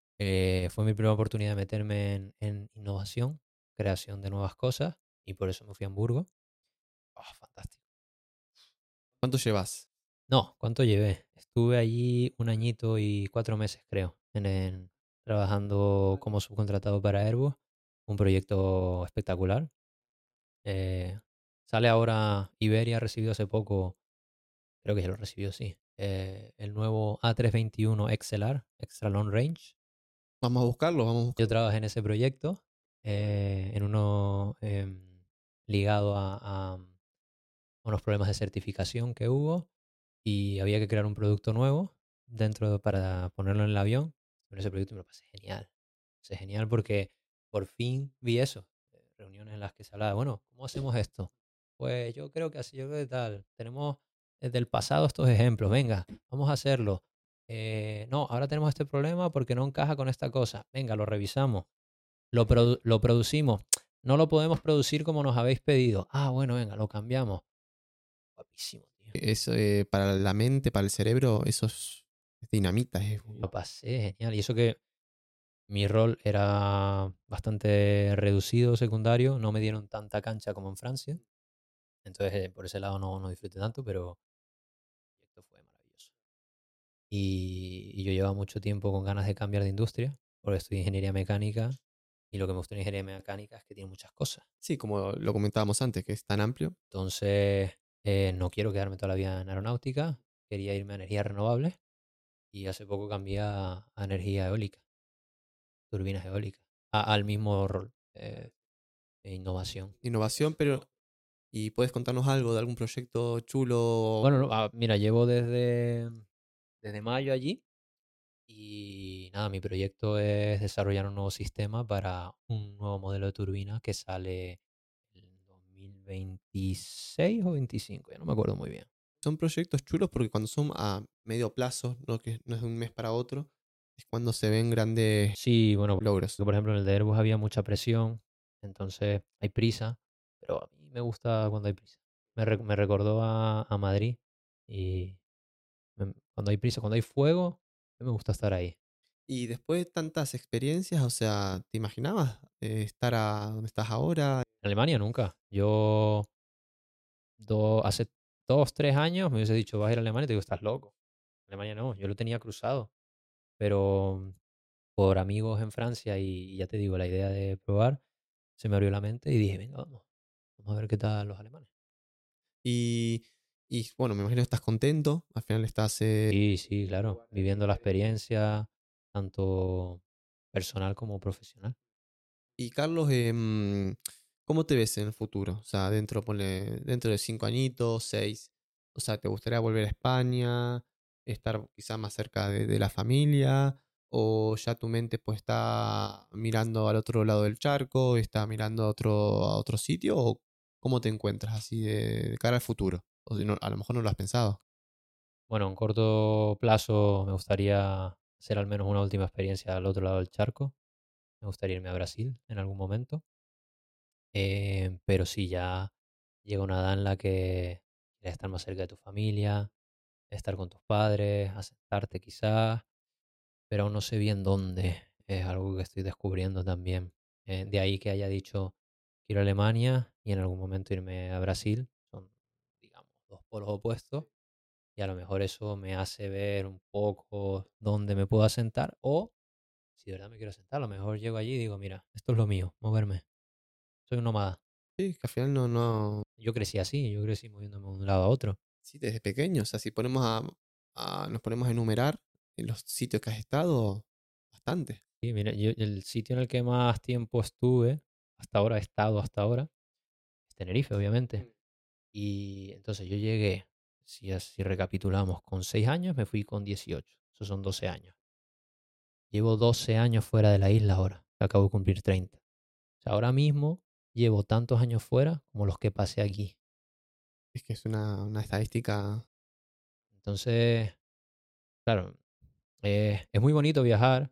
fue mi primera oportunidad de meterme en innovación, creación de nuevas cosas y por eso me fui a Hamburgo. Ah, fantástico. ¿Cuánto llevas? No, ¿cuánto llevé? Estuve allí 1 añito y 4 meses, creo, trabajando como subcontratado para Airbus. Un proyecto espectacular. Eh, Sale ahora Iberia, ha recibido hace poco, creo que ya lo recibió, sí, el nuevo A321 XLR, Extra Long Range. Vamos a buscarlo, vamos a Yo buscarlo. trabajé en ese proyecto, en uno ligado a unos problemas de certificación que hubo y había que crear un producto nuevo para ponerlo en el avión. Pero ese proyecto me lo pasé genial. Pasé genial porque por fin vi eso. Reuniones en las que se hablaba, bueno, ¿cómo hacemos esto? Pues yo creo que así, yo creo que tal. Tenemos desde el pasado estos ejemplos, venga, vamos a hacerlo. No, ahora tenemos este problema porque no encaja con esta cosa. Venga, lo revisamos. Lo producimos. No lo podemos producir como nos habéis pedido. Ah, bueno, venga, lo cambiamos. Guapísimo, tío. Es para la mente, para el cerebro, eso es dinamita. Lo pasé genial. Y eso que mi rol era bastante reducido, secundario. No me dieron tanta cancha como en Francia. Entonces, por ese lado no disfruté tanto, pero esto fue maravilloso. Y yo llevaba mucho tiempo con ganas de cambiar de industria, porque estudié ingeniería mecánica. Y lo que me gusta en ingeniería mecánica es que tiene muchas cosas. Sí, como lo comentábamos antes, que es tan amplio. Entonces, no quiero quedarme toda la vida en aeronáutica. Quería irme a energías renovables. Y hace poco cambié a energía eólica, turbinas eólicas, al mismo rol de innovación. Innovación, pero... ¿Y puedes contarnos algo de algún proyecto chulo? Bueno, no, mira, llevo desde mayo allí y nada, mi proyecto es desarrollar un nuevo sistema para un nuevo modelo de turbina que sale en 2026 o 25, ya no me acuerdo muy bien. Son proyectos chulos porque cuando son a medio plazo, no que no es de un mes para otro, es cuando se ven grandes Sí, bueno, logros. porque, por ejemplo, en el de Airbus había mucha presión, entonces hay prisa, pero a mí me gusta cuando hay prisa. Me recordó a Madrid y cuando hay prisa, cuando hay fuego, a mí me gusta estar ahí. Y después de tantas experiencias, o sea, ¿te imaginabas estar a donde estás ahora? En Alemania nunca. Yo hace 2, 3 años me hubiese dicho, vas a ir a Alemania y te digo, estás loco. Alemania no, yo lo tenía cruzado, pero por amigos en Francia y ya te digo, la idea de probar se me abrió la mente y dije, venga, vamos a ver qué tal los alemanes. Y, y bueno, me imagino que estás contento, al final estás... Sí, sí, claro, viviendo la experiencia, tanto personal como profesional. y Carlos, ¿cómo te ves en el futuro? O sea, dentro de 5 añitos, 6. O sea, ¿te gustaría volver a España? ¿Estar quizá más cerca de la familia? ¿O ya tu mente pues está mirando al otro lado del charco? ¿Está mirando a otro sitio? ¿O cómo te encuentras así de cara al futuro? O si no, a lo mejor no lo has pensado. Bueno, en corto plazo me gustaría hacer al menos una última experiencia al otro lado del charco. Me gustaría irme a Brasil en algún momento. Pero sí, ya llega una edad en la que quieres estar más cerca de tu familia, estar con tus padres, asentarte quizás, pero aún no sé bien dónde. Es algo que estoy descubriendo también. De ahí que haya dicho quiero Alemania y en algún momento irme a Brasil. Son, digamos, dos polos opuestos y a lo mejor eso me hace ver un poco dónde me puedo asentar o si de verdad me quiero asentar, a lo mejor llego allí y digo, mira, esto es lo mío, moverme. Soy un nómada. Sí, que al final Yo crecí así, yo crecí moviéndome de un lado a otro. sí, desde pequeño, o sea, si nos ponemos a enumerar en los sitios que has estado, bastante. Y mira, el sitio en el que más tiempo estuve, hasta ahora, he estado hasta ahora, es Tenerife, obviamente. Y entonces yo llegué, si así recapitulamos, con 6 años, me fui con 18. Esos son 12 años. Llevo 12 años fuera de la isla ahora, que acabo de cumplir 30. O sea, ahora mismo llevo tantos años fuera como los que pasé aquí. Es que es una estadística. Entonces, claro, es muy bonito viajar.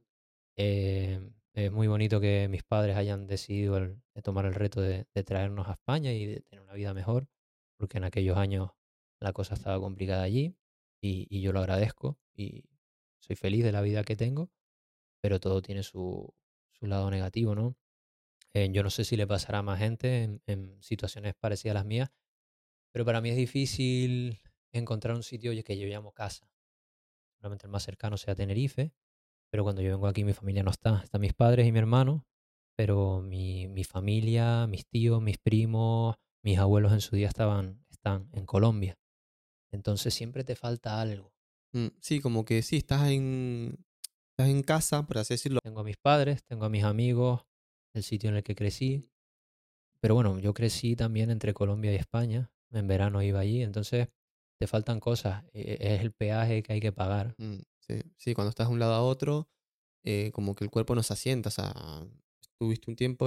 Es muy bonito que mis padres hayan decidido de tomar el reto de traernos a España y de tener una vida mejor, porque en aquellos años la cosa estaba complicada allí y yo lo agradezco y soy feliz de la vida que tengo, pero todo tiene su lado negativo, ¿no? Yo no sé si le pasará a más gente en situaciones parecidas a las mías, pero para mí es difícil encontrar un sitio que yo llamo casa. Probablemente el más cercano sea Tenerife, pero cuando yo vengo aquí mi familia no está. Están mis padres y mi hermano, pero mi familia, mis tíos, mis primos, mis abuelos en su día están en Colombia. Entonces siempre te falta algo. Sí, como que sí, estás en casa, por así decirlo. Tengo a mis padres, tengo a mis amigos, el sitio en el que crecí. Pero bueno, yo crecí también entre Colombia y España. En verano iba allí, entonces te faltan cosas. Es el peaje que hay que pagar. Sí, sí, cuando estás de un lado a otro, como que el cuerpo no se asienta. O sea, estuviste un tiempo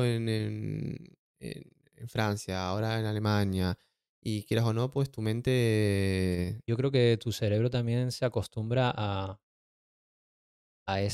en Francia, ahora en Alemania, y quieras o no, pues tu mente. Yo creo que tu cerebro también se acostumbra a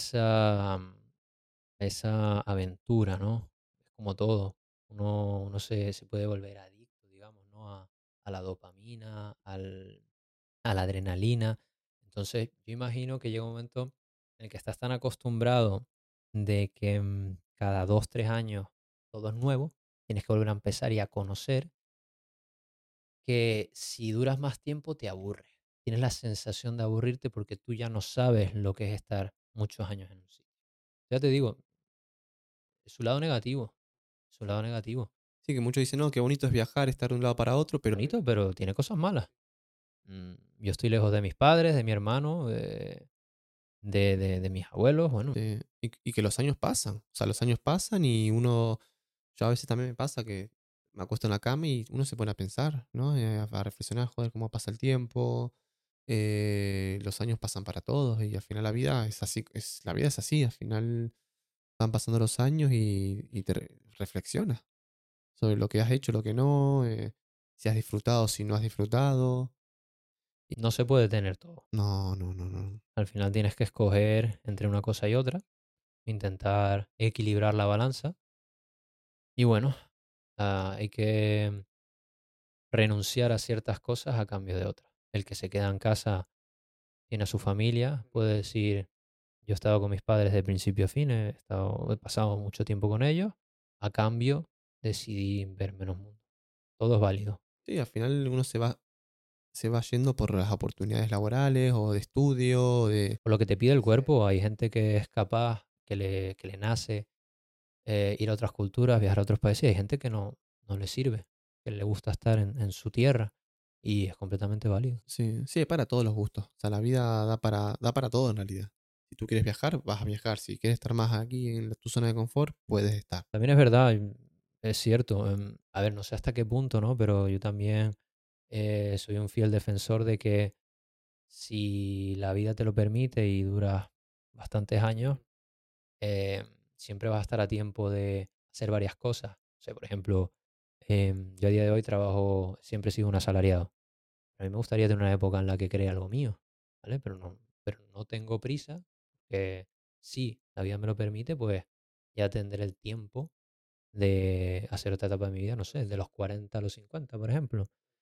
esa aventura, ¿no? Es como todo. Uno se puede volver adicto, digamos, ¿no? A la dopamina, a la adrenalina. Entonces, yo imagino que llega un momento en el que estás tan acostumbrado de que cada 2, 3 años todo es nuevo, tienes que volver a empezar y a conocer, que si duras más tiempo te aburres. Tienes la sensación de aburrirte porque tú ya no sabes lo que es estar muchos años en un sitio. Ya te digo, es su lado negativo, su lado negativo. Sí, que muchos dicen, no, qué bonito es viajar, estar de un lado para otro, pero Bonito, pero tiene cosas malas. Yo estoy lejos de mis padres, de mi hermano, de mis abuelos. Bueno, y que los años pasan. O sea, los años pasan y yo a veces también me pasa que me acuesto en la cama y uno se pone a pensar, ¿no? A reflexionar, joder, cómo pasa el tiempo. Los años pasan para todos y al final la vida es así, la vida es así, al final van pasando los años y reflexionas sobre lo que has hecho, lo que no, si has disfrutado, si no has disfrutado. Y no se puede tener todo. no, no, no, no. Al final tienes que escoger entre una cosa y otra, intentar equilibrar la balanza. Y bueno, hay que renunciar a ciertas cosas a cambio de otras. El que se queda en casa tiene a su familia, puede decir, yo he estado con mis padres de principio a fin, he pasado mucho tiempo con ellos, a cambio decidí ver menos mundo. Todo es válido. Sí, al final uno se va yendo por las oportunidades laborales o de estudio, Por lo que te pide el lo que sea. cuerpo, hay gente que es capaz, que le nace ir a otras culturas, viajar a otros países, y hay gente que no le sirve, que le gusta estar en su tierra y es completamente válido. Sí, sí, para todos los gustos. O sea, la vida da para todo en realidad. Si tú quieres viajar, vas a viajar. Si quieres estar más aquí en tu zona de confort, puedes estar. También es verdad, es cierto, a ver, no sé hasta qué punto, ¿no? Pero yo también soy un fiel defensor de que si la vida te lo permite y dura bastantes años, eh, siempre vas a estar a tiempo de hacer varias cosas. O sea, por ejemplo, yo a día de hoy trabajo, siempre he sido un asalariado. A mí me gustaría tener una época en la que cree algo mío, ¿vale? Pero no tengo prisa, que si la vida me lo permite, pues ya tendré el tiempo de hacer otra etapa de mi vida, no sé, de los 40 a los 50, por ejemplo.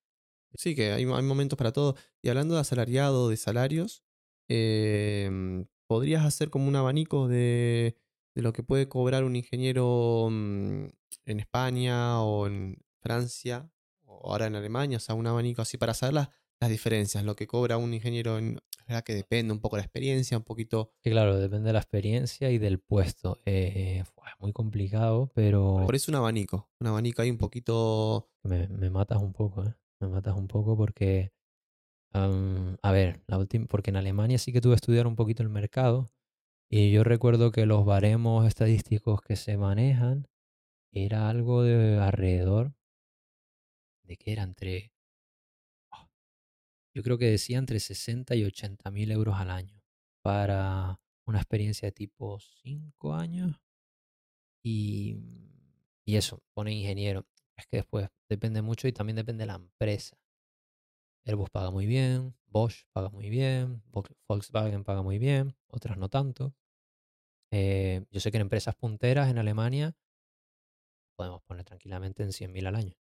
Sí, que hay momentos para todo. Y hablando de asalariado, de salarios, podrías hacer como un abanico de lo que puede cobrar un ingeniero en España o en Francia o ahora en Alemania, o sea, un abanico así para saber las diferencias, lo que cobra un ingeniero es verdad que depende un poco de la experiencia, un poquito. Que claro, depende de la experiencia y del puesto. Es muy complicado, pero Por eso un abanico ahí un poquito. me matas un poco, ¿eh? Me matas un poco porque, a ver, porque en Alemania sí que tuve que estudiar un poquito el mercado y yo recuerdo que los baremos estadísticos que se manejan era algo de alrededor de que era entre, ah, yo creo que decía entre 60 y 80 mil euros al año para una experiencia de tipo 5 años y, y eso, pone ingeniero. Es que después depende mucho y también depende de la empresa. Airbus paga muy bien, Bosch paga muy bien, Volkswagen paga muy bien, otras no tanto. Yo sé que en empresas punteras en Alemania podemos poner tranquilamente en 100.000 al año.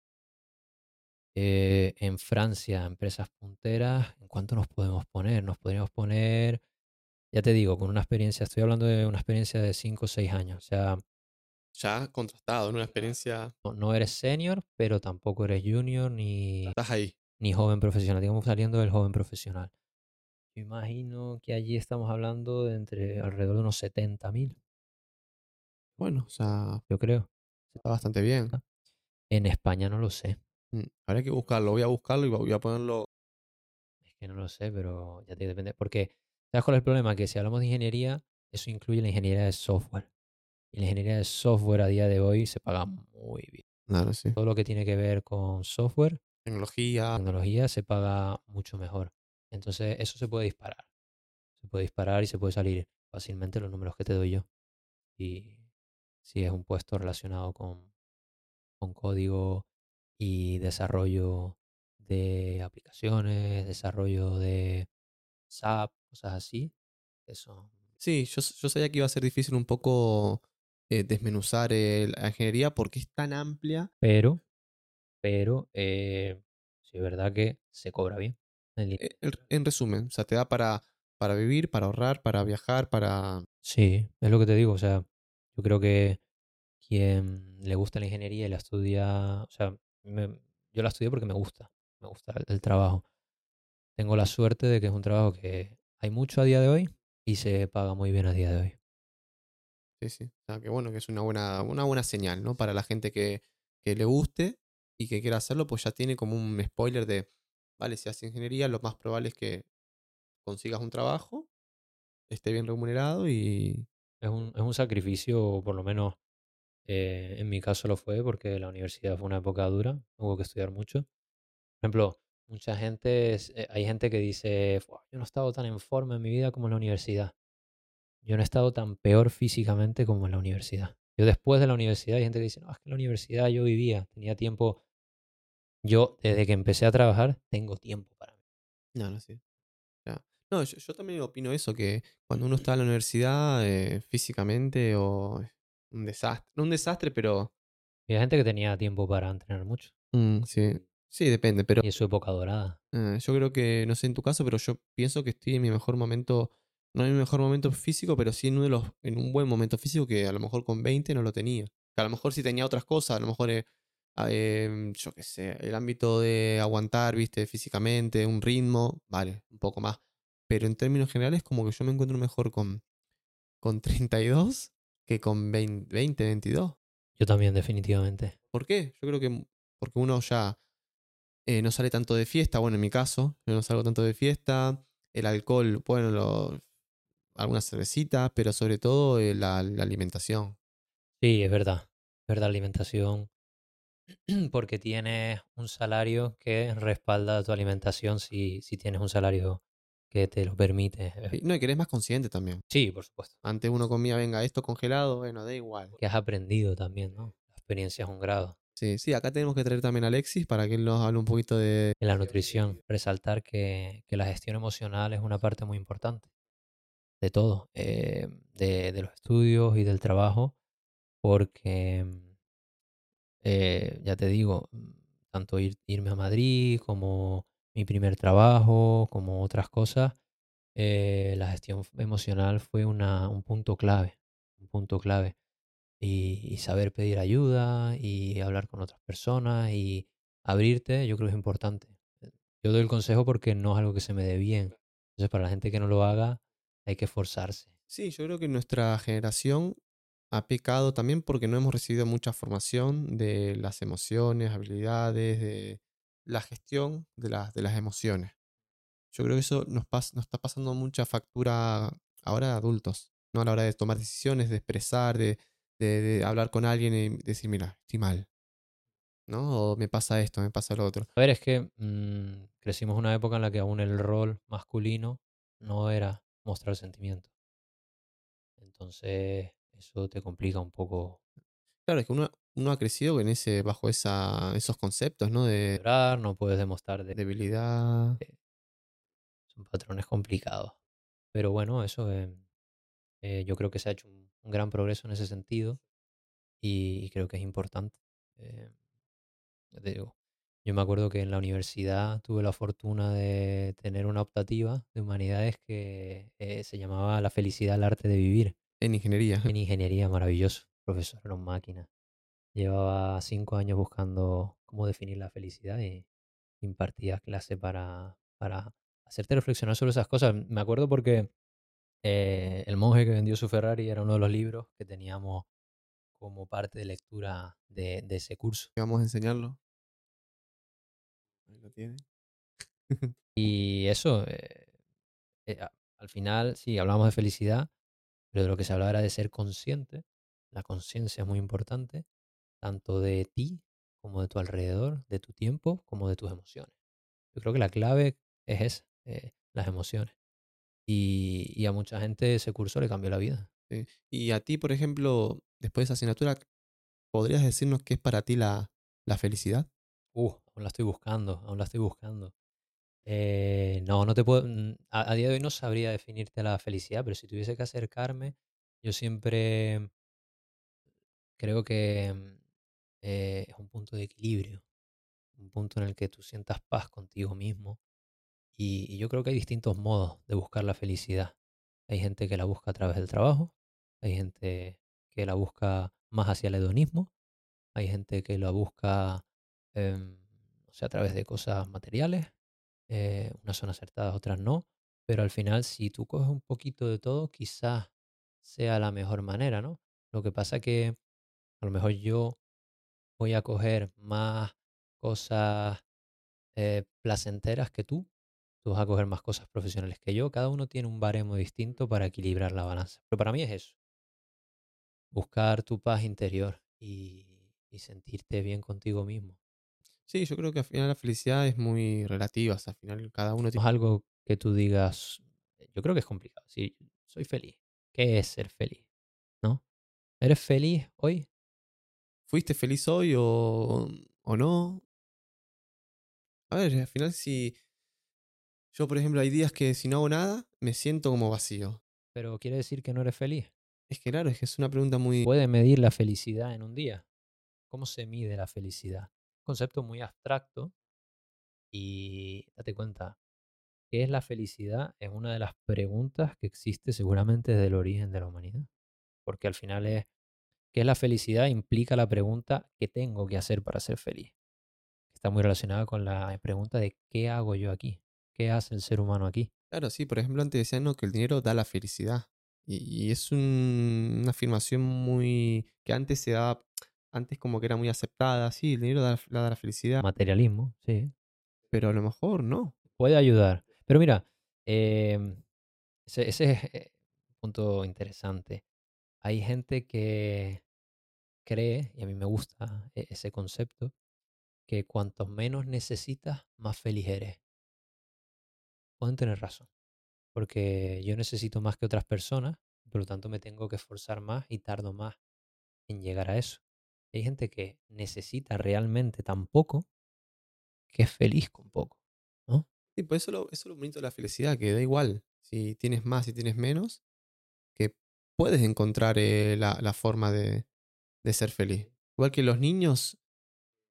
En Francia, empresas punteras, ¿en cuánto nos podemos poner? Nos podríamos poner, ya te digo, con una experiencia, estoy hablando de una experiencia de 5 o 6 años. O sea, Ya contrastado, en una experiencia, no eres senior, pero tampoco eres junior estás ahí. ni joven profesional. Digamos saliendo del joven profesional. Yo imagino que allí estamos hablando de entre alrededor de unos 70.000, Bueno, o sea, yo creo. está bastante bien. 70. En España no lo sé. Habrá que buscarlo, voy a buscarlo y voy a ponerlo. Es que no lo sé, pero ya te depende. Porque, ¿sabes cuál es el problema? Que si hablamos de ingeniería, eso incluye la ingeniería de software. Y la ingeniería de software a día de hoy se paga muy bien. Claro, sí. Todo lo que tiene que ver con software, Tecnología. tecnología, se paga mucho mejor. Entonces, eso se puede disparar. Se puede disparar y se puede salir fácilmente los números que te doy yo. Y si es un puesto relacionado con código y desarrollo de aplicaciones, desarrollo de SAP, cosas así, eso. Sí, yo sabía que iba a ser difícil un poco desmenuzar la ingeniería porque es tan amplia. Pero sí es verdad que se cobra bien. en línea. En resumen, o sea, te da para vivir, para ahorrar, para viajar, para. Sí, es lo que te digo. O sea, yo creo que quien le gusta la ingeniería y la estudia, o sea, yo la estudié porque me gusta el trabajo. Tengo la suerte de que es un trabajo que hay mucho a día de hoy y se paga muy bien a día de hoy. Sí, sí. O sea, que bueno, que es una buena señal, ¿no? Para la gente que le guste y que quiera hacerlo, pues ya tiene como un spoiler de, vale, si haces ingeniería, lo más probable es que consigas un trabajo, esté bien remunerado y. Es un sacrificio, por lo menos en mi caso lo fue, porque la universidad fue una época dura, hubo que estudiar mucho. Por ejemplo, mucha gente, hay gente que dice: "Fua, yo no he estado tan en forma en mi vida como en la universidad. Yo no he estado tan peor físicamente como en la universidad". Yo después de la universidad hay gente que dice: "No, es que en la universidad yo vivía, tenía tiempo". Yo, desde que empecé a trabajar, tengo tiempo para mí. No, no sé. Ya. No, yo también opino eso, que cuando uno está en la universidad físicamente o un desastre, no un desastre, pero Y hay gente que tenía tiempo para entrenar mucho. sí, sí, depende, pero Y es su época dorada. yo creo que, no sé en tu caso, pero yo pienso que estoy en mi mejor momento, no en mi mejor momento físico, pero sí en un buen momento físico que a lo mejor con 20 no lo tenía. Que a lo mejor sí tenía otras cosas, a lo mejor, yo qué sé, el ámbito de aguantar, viste, físicamente, un ritmo, vale, un poco más. Pero en términos generales, como que yo me encuentro mejor con 32 que con 20 22. Yo también, definitivamente. ¿Por qué? Yo creo que porque uno ya no sale tanto de fiesta, bueno, en mi caso, yo no salgo tanto de fiesta, el alcohol, bueno, alguna cervecita, pero sobre todo la alimentación. Sí, es verdad. Es verdad, alimentación. Porque tienes un salario que respalda tu alimentación si tienes un salario que te lo permite. Sí, no, y que eres más consciente también. Sí, por supuesto. Antes uno comía, venga, esto congelado, bueno, da igual. Que has aprendido también, ¿no? La experiencia es un grado. Sí, sí, acá tenemos que traer también a Alexis para que él nos hable un poquito de. En la nutrición, resaltar que la gestión emocional es una parte muy importante de todo, de los estudios y del trabajo, porque ya te digo, tanto irme a Madrid como mi primer trabajo, como otras cosas, la gestión emocional fue un punto clave, un punto clave. Y saber pedir ayuda y hablar con otras personas y abrirte, yo creo que es importante. Yo doy el consejo porque no es algo que se me dé bien. Entonces, para la gente que no lo haga, hay que esforzarse. Sí, yo creo que nuestra generación ha pecado también porque no hemos recibido mucha formación de las emociones, habilidades, de la gestión de las emociones. Yo creo que eso nos está pasando mucha factura ahora de adultos, ¿no? A la hora de tomar decisiones, de expresar, de hablar con alguien y decir, mira, estoy mal, ¿no? O me pasa esto, me pasa lo otro. A ver, es que crecimos en una época en la que aún el rol masculino no era mostrar sentimientos. Entonces, eso te complica un poco Claro, es que uno ha crecido en bajo esos conceptos, ¿no? De llorar, no puedes demostrar debilidad. son patrones complicados. Pero bueno, eso yo creo que se ha hecho un gran progreso en ese sentido y creo que es importante. Eh, ya te digo, yo me acuerdo que en la universidad tuve la fortuna de tener una optativa de humanidades que se llamaba La felicidad, el arte de vivir. En ingeniería. En ingeniería, maravilloso. Profesor era un máquina. Llevaba 5 años buscando cómo definir la felicidad y impartía clase para hacerte reflexionar sobre esas cosas. Me acuerdo porque El monje que vendió su Ferrari era uno de los libros que teníamos como parte de lectura de ese curso. Vamos a enseñarlo. Ahí lo tiene. Y eso, al final, sí, hablamos de felicidad, pero de lo que se hablaba era de ser consciente. La conciencia es muy importante, tanto de ti como de tu alrededor, de tu tiempo, como de tus emociones. Yo creo que la clave es esa, las emociones. Y a mucha gente ese curso le cambió la vida. Sí. Y a ti, por ejemplo, después de esa asignatura, ¿podrías decirnos qué es para ti la felicidad? Aún la estoy buscando, aún la estoy buscando. No, no te puedo. A día de hoy no sabría definirte la felicidad, pero si tuviese que acercarme, yo siempre creo que es un punto de equilibrio, un punto en el que tú sientas paz contigo mismo. Y yo creo que hay distintos modos de buscar la felicidad. Hay gente que la busca a través del trabajo, hay gente que la busca más hacia el hedonismo, hay gente que la busca o sea, a través de cosas materiales, unas son acertadas, otras no, pero al final si tú coges un poquito de todo, quizás sea la mejor manera, ¿no? Lo que pasa que a lo mejor yo voy a coger más cosas placenteras que tú vas a coger más cosas profesionales que yo, cada uno tiene un baremo distinto para equilibrar la balanza. Pero para mí es eso, buscar tu paz interior y sentirte bien contigo mismo. Sí, yo creo que al final la felicidad es muy relativa. O sea, al final cada uno No tiene... es algo que tú digas, yo creo que es complicado. Sí, soy feliz. ¿Qué es ser feliz? ¿No? ¿Eres feliz hoy? ¿Fuiste feliz hoy o no? A ver, al final si yo, por ejemplo, hay días que si no hago nada, me siento como vacío. Pero quiere decir que no eres feliz. Es que claro, es que es una pregunta muy... ¿Puede medir la felicidad en un día? ¿Cómo se mide la felicidad? Concepto muy abstracto y date cuenta, ¿qué es la felicidad? Es una de las preguntas que existe seguramente desde el origen de la humanidad. Porque al final es, ¿qué es la felicidad? Implica la pregunta, ¿qué tengo que hacer para ser feliz? Está muy relacionada con la pregunta de ¿qué hago yo aquí? ¿Qué hace el ser humano aquí? Claro, sí, por ejemplo, antes decían, ¿no?, que el dinero da la felicidad. Y es una afirmación muy... que antes se daba, antes como que era muy aceptada, sí, el dinero da la felicidad, Materialismo, sí. pero a lo mejor no. Puede ayudar. Pero mira, em, ese es un punto interesante. Hay gente que cree, y a mí me gusta ese concepto, que cuanto menos necesitas, más feliz eres. Pueden tener razón, porque yo necesito más que otras personas, por lo tanto me tengo que esforzar más y tardo más en llegar a eso. Hay gente que necesita realmente tan poco que es feliz con poco, ¿no? Sí, pues eso es lo bonito de la felicidad, que da igual si tienes más, si tienes menos, que puedes encontrar la forma de ser feliz. Igual que los niños,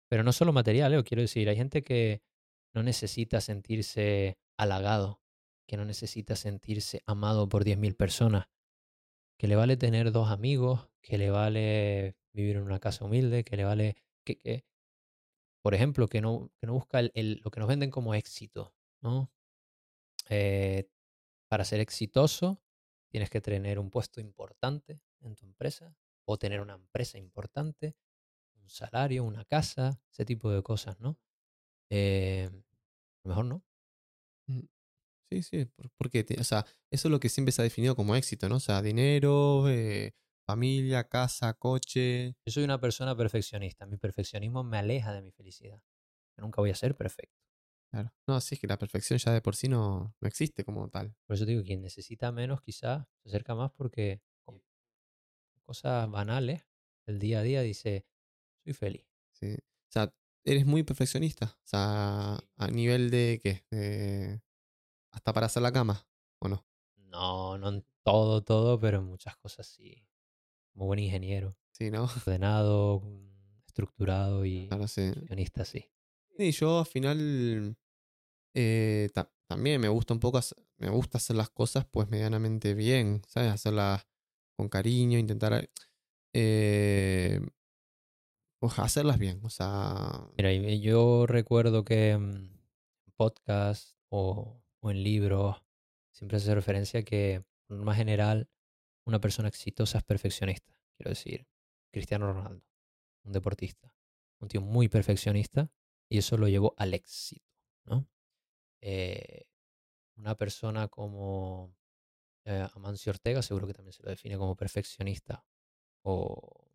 Pero no solo material, quiero decir, hay gente que no necesita sentirse halagado, que no necesita sentirse amado por 10.000 personas, que le vale tener 2 amigos, que le vale vivir en una casa humilde, que le vale que, por ejemplo, que no busca lo que nos venden como éxito, ¿no? Eh, para ser exitoso tienes que tener un puesto importante en tu empresa o tener una empresa importante, un salario, una casa, ese tipo de cosas, ¿no? A lo mejor no. Mm, sí, sí, porque, o sea, eso es lo que siempre se ha definido como éxito, ¿no? O sea, dinero, familia, casa, coche. Yo soy una persona perfeccionista. Mi perfeccionismo me aleja de mi felicidad. Yo nunca voy a ser perfecto. Claro. No, sí, es que la perfección ya de por sí no existe como tal. Por eso digo, quien necesita menos quizás se acerca más porque con cosas banales del día a día dice, soy feliz. Sí. O sea, eres muy perfeccionista. O sea, Sí. a nivel de qué? Hasta para hacer la cama, ¿o no? No, no en todo, todo, pero en muchas cosas sí. Como buen ingeniero. Sí, ¿no? Ordenado, estructurado y Claro, sí. perfeccionista, sí. Y yo al final también me gusta un poco, me gusta hacer las cosas pues medianamente bien, ¿sabes? Hacerlas con cariño, intentar eh, pues, hacerlas bien. O sea, Mira, y yo recuerdo que en podcast o en libros siempre se hace referencia que, por norma general, una persona exitosa es perfeccionista. Quiero decir, Cristiano Ronaldo, un deportista, un tío muy perfeccionista y eso lo llevó al éxito, ¿no? Eh, una persona como Amancio Ortega seguro que también se lo define como perfeccionista o,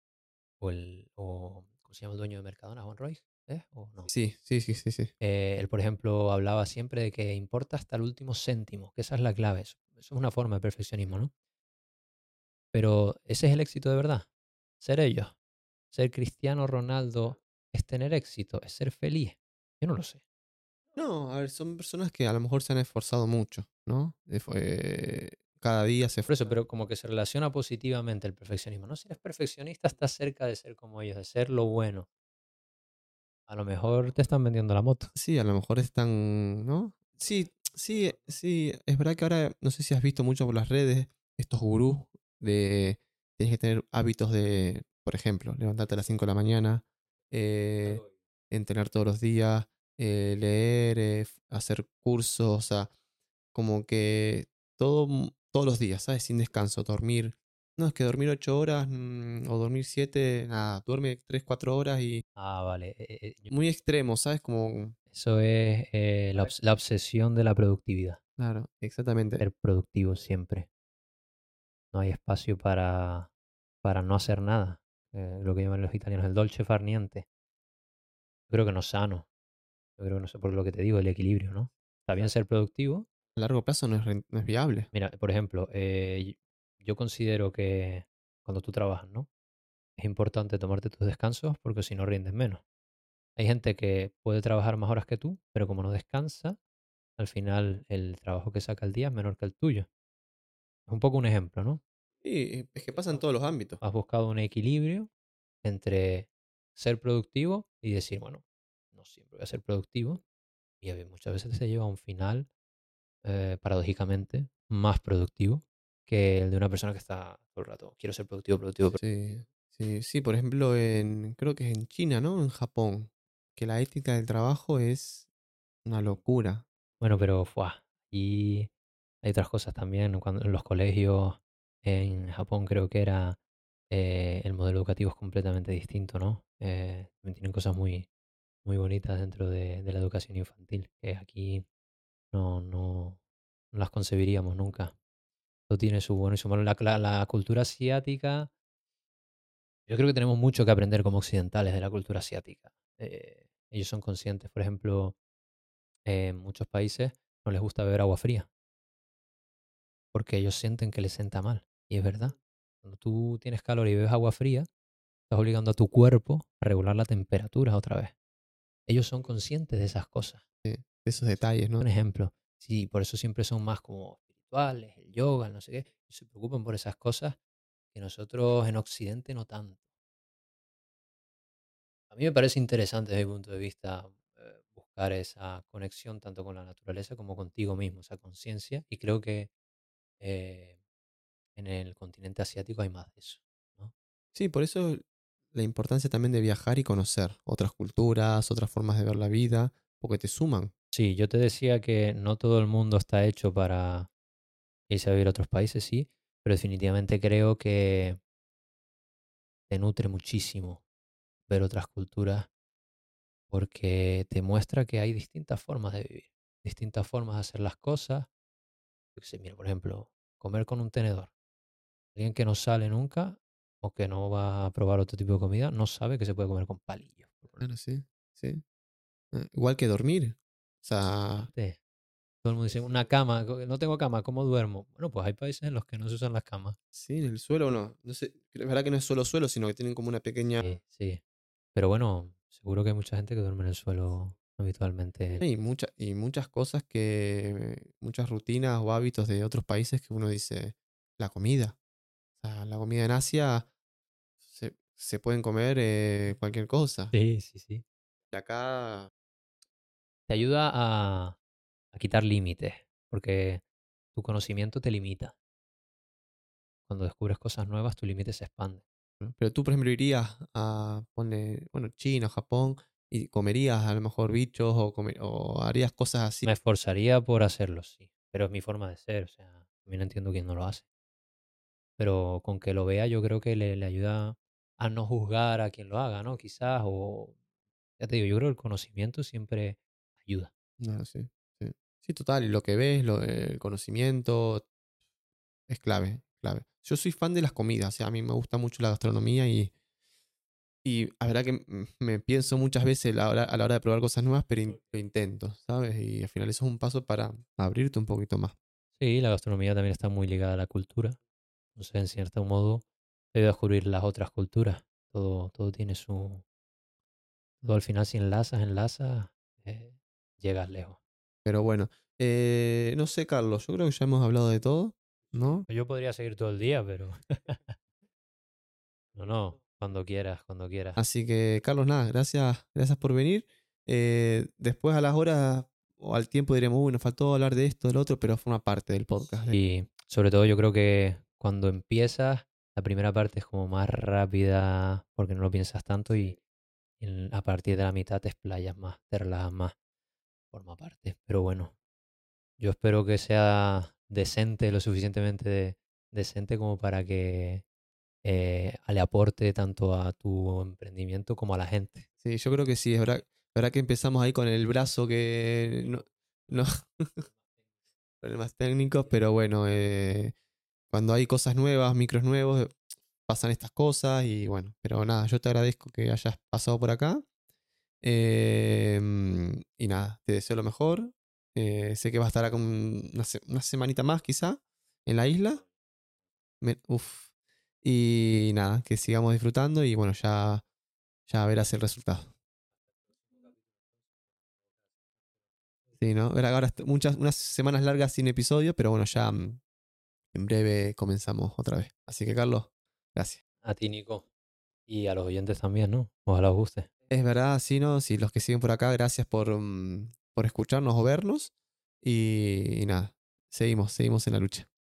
¿cómo se llama el dueño de Mercadona? ¿Juan Roy? ¿Eh? ¿O no? sí, sí, sí, sí, sí. Él, por ejemplo, hablaba siempre de que importa hasta el último céntimo, que esa es la clave. Eso es una forma de perfeccionismo, ¿no? Pero ese es el éxito de verdad. Ser ellos. Ser Cristiano Ronaldo es tener éxito, es ser feliz. Yo no lo sé. No, a ver, son personas que a lo mejor se han esforzado mucho, ¿no? Cada día se... Por eso, pero como que se relaciona positivamente el perfeccionismo. No, si eres perfeccionista, estás cerca de ser como ellos, de ser lo bueno. A lo mejor te están vendiendo la moto. Sí, a lo mejor están, ¿no? Sí, sí, sí, es verdad que ahora no sé si has visto mucho por las redes estos gurús de tienes que tener hábitos de, por ejemplo, levantarte a las 5 de la mañana, eh, entrenar todos los días, leer, hacer cursos, o sea, como que todos los días, ¿sabes? Sin descanso, dormir. No, es que dormir 8 horas o dormir 7 nada, duerme 3 4 horas y Ah, vale. muy extremo, ¿sabes? Como, Eso es la obsesión de la productividad. claro, exactamente. Ser productivo siempre. No hay espacio para no hacer nada. Lo que llaman los italianos el dolce far niente. Yo creo que no es sano. Yo creo que no sé por lo que te digo, el equilibrio, ¿no? Está bien ser productivo. A largo plazo no es viable. Mira, por ejemplo, yo considero que cuando tú trabajas, ¿no? Es importante tomarte tus descansos porque si no rindes menos. Hay gente que puede trabajar más horas que tú, pero como no descansa, al final el trabajo que saca el día es menor que el tuyo. Es un poco un ejemplo, ¿no? Sí, es que pasa en todos los ámbitos. Has buscado un equilibrio entre ser productivo y decir, bueno, no siempre voy a ser productivo. Y muchas veces se lleva a un final, paradójicamente, más productivo que el de una persona que está todo el rato, quiero ser productivo, productivo. Sí, sí, sí, por ejemplo, creo que es en China, ¿no? En Japón, que la ética del trabajo es una locura. Bueno, pero y hay otras cosas también. Cuando en los colegios en Japón creo que era el modelo educativo es completamente distinto, ¿no? También tienen cosas muy, muy bonitas dentro de la educación infantil, que aquí no las concebiríamos nunca. Todo tiene su bueno y su malo. La cultura asiática, yo creo que tenemos mucho que aprender como occidentales de la cultura asiática. Ellos son conscientes, por ejemplo, en muchos países no les gusta beber agua fría porque ellos sienten que les sienta mal. Y es verdad. Cuando tú tienes calor y bebes agua fría, estás obligando a tu cuerpo a regular la temperatura otra vez. Ellos son conscientes de esas cosas. De esos detalles, Un ¿no? ejemplo. Sí, por eso siempre son más como espirituales, el yoga, el no sé qué. Se preocupan por esas cosas que nosotros en Occidente no tanto. A mí me parece interesante desde mi punto de vista buscar esa conexión tanto con la naturaleza como contigo mismo, esa conciencia. Y creo que eh, en el continente asiático hay más de eso, ¿no? Sí, por eso la importancia también de viajar y conocer otras culturas, otras formas de ver la vida, porque te suman. Sí, yo te decía que no todo el mundo está hecho para irse a vivir a otros países, sí, pero definitivamente creo que te nutre muchísimo ver otras culturas porque te muestra que hay distintas formas de vivir, distintas formas de hacer las cosas. Yo qué sé, mira, por ejemplo, comer con un tenedor. Alguien que no sale nunca o que no va a probar otro tipo de comida no sabe que se puede comer con palillos, por poner. Claro, sí, sí. Igual que dormir. O sea, Exactamente. Todo el mundo dice, una cama, no tengo cama, ¿cómo duermo? Bueno, pues hay países en los que no se usan las camas. sí, en el suelo no. No sé, es verdad que no es solo suelo, sino que tienen como una pequeña. Sí, sí. Pero bueno, seguro que hay mucha gente que duerme en el suelo habitualmente. Y muchas cosas que. Muchas rutinas o hábitos de otros países que uno dice. La comida. O sea, la comida en Asia se pueden comer cualquier cosa. Sí, sí, sí. Y acá. Te ayuda a quitar límites, porque tu conocimiento te limita. Cuando descubres cosas nuevas, tu límite se expande. ¿No? Pero tú, por ejemplo, irías a, ponle, bueno, China, Japón, y comerías a lo mejor bichos o harías cosas así. Me esforzaría por hacerlo, sí, pero es mi forma de ser, o sea, también entiendo quién no lo hace. Pero con que lo vea yo creo que le ayuda a no juzgar a quien lo haga, ¿no? Quizás, o ya te digo, yo creo que el conocimiento siempre ayuda. No, sí, sí. Sí, total, y lo que ves, el conocimiento, es clave, clave. Yo soy fan de las comidas, o sea, a mí me gusta mucho la gastronomía y la verdad que me pienso muchas veces a la hora de probar cosas nuevas, pero lo intento, ¿sabes? Y al final eso es un paso para abrirte un poquito más. Sí, la gastronomía también está muy ligada a la cultura, entonces en cierto modo te ayuda a descubrir las otras culturas. Todo tiene su... Todo al final si enlazas, eh, llegas lejos. Pero bueno, no sé, Carlos, yo creo que ya hemos hablado de todo, ¿no? Yo podría seguir todo el día, pero no, no, cuando quieras, cuando quieras. Así que, Carlos, nada, gracias, gracias por venir. Después a las horas o al tiempo diremos, uy, nos faltó hablar de esto, del otro, pero forma parte del podcast. Y sobre todo yo creo que cuando empiezas, la primera parte es como más rápida porque no lo piensas tanto y a partir de la mitad te explayas más, te relajas más, forma parte. Pero bueno, yo espero que sea decente, lo suficientemente decente como para que le aporte tanto a tu emprendimiento como a la gente. Sí, yo creo que sí, es verdad que empezamos ahí con el brazo que no problemas técnicos, pero bueno, cuando hay cosas nuevas, micros nuevos, pasan estas cosas y bueno, pero nada, yo te agradezco que hayas pasado por acá. Y nada, te deseo lo mejor. Sé que va a estar acá una semanita más quizá en la isla. Uf. Y nada, que sigamos disfrutando y bueno, ya verás el resultado. Sí, ¿no? Ahora unas semanas largas sin episodio, pero bueno, ya en breve comenzamos otra vez. Así que Carlos, gracias. A ti, Nico, y a los oyentes también, ¿no? Ojalá os guste. Es verdad, sí, ¿no? Sí, los que siguen por acá, gracias por escucharnos o vernos. Y nada, seguimos en la lucha.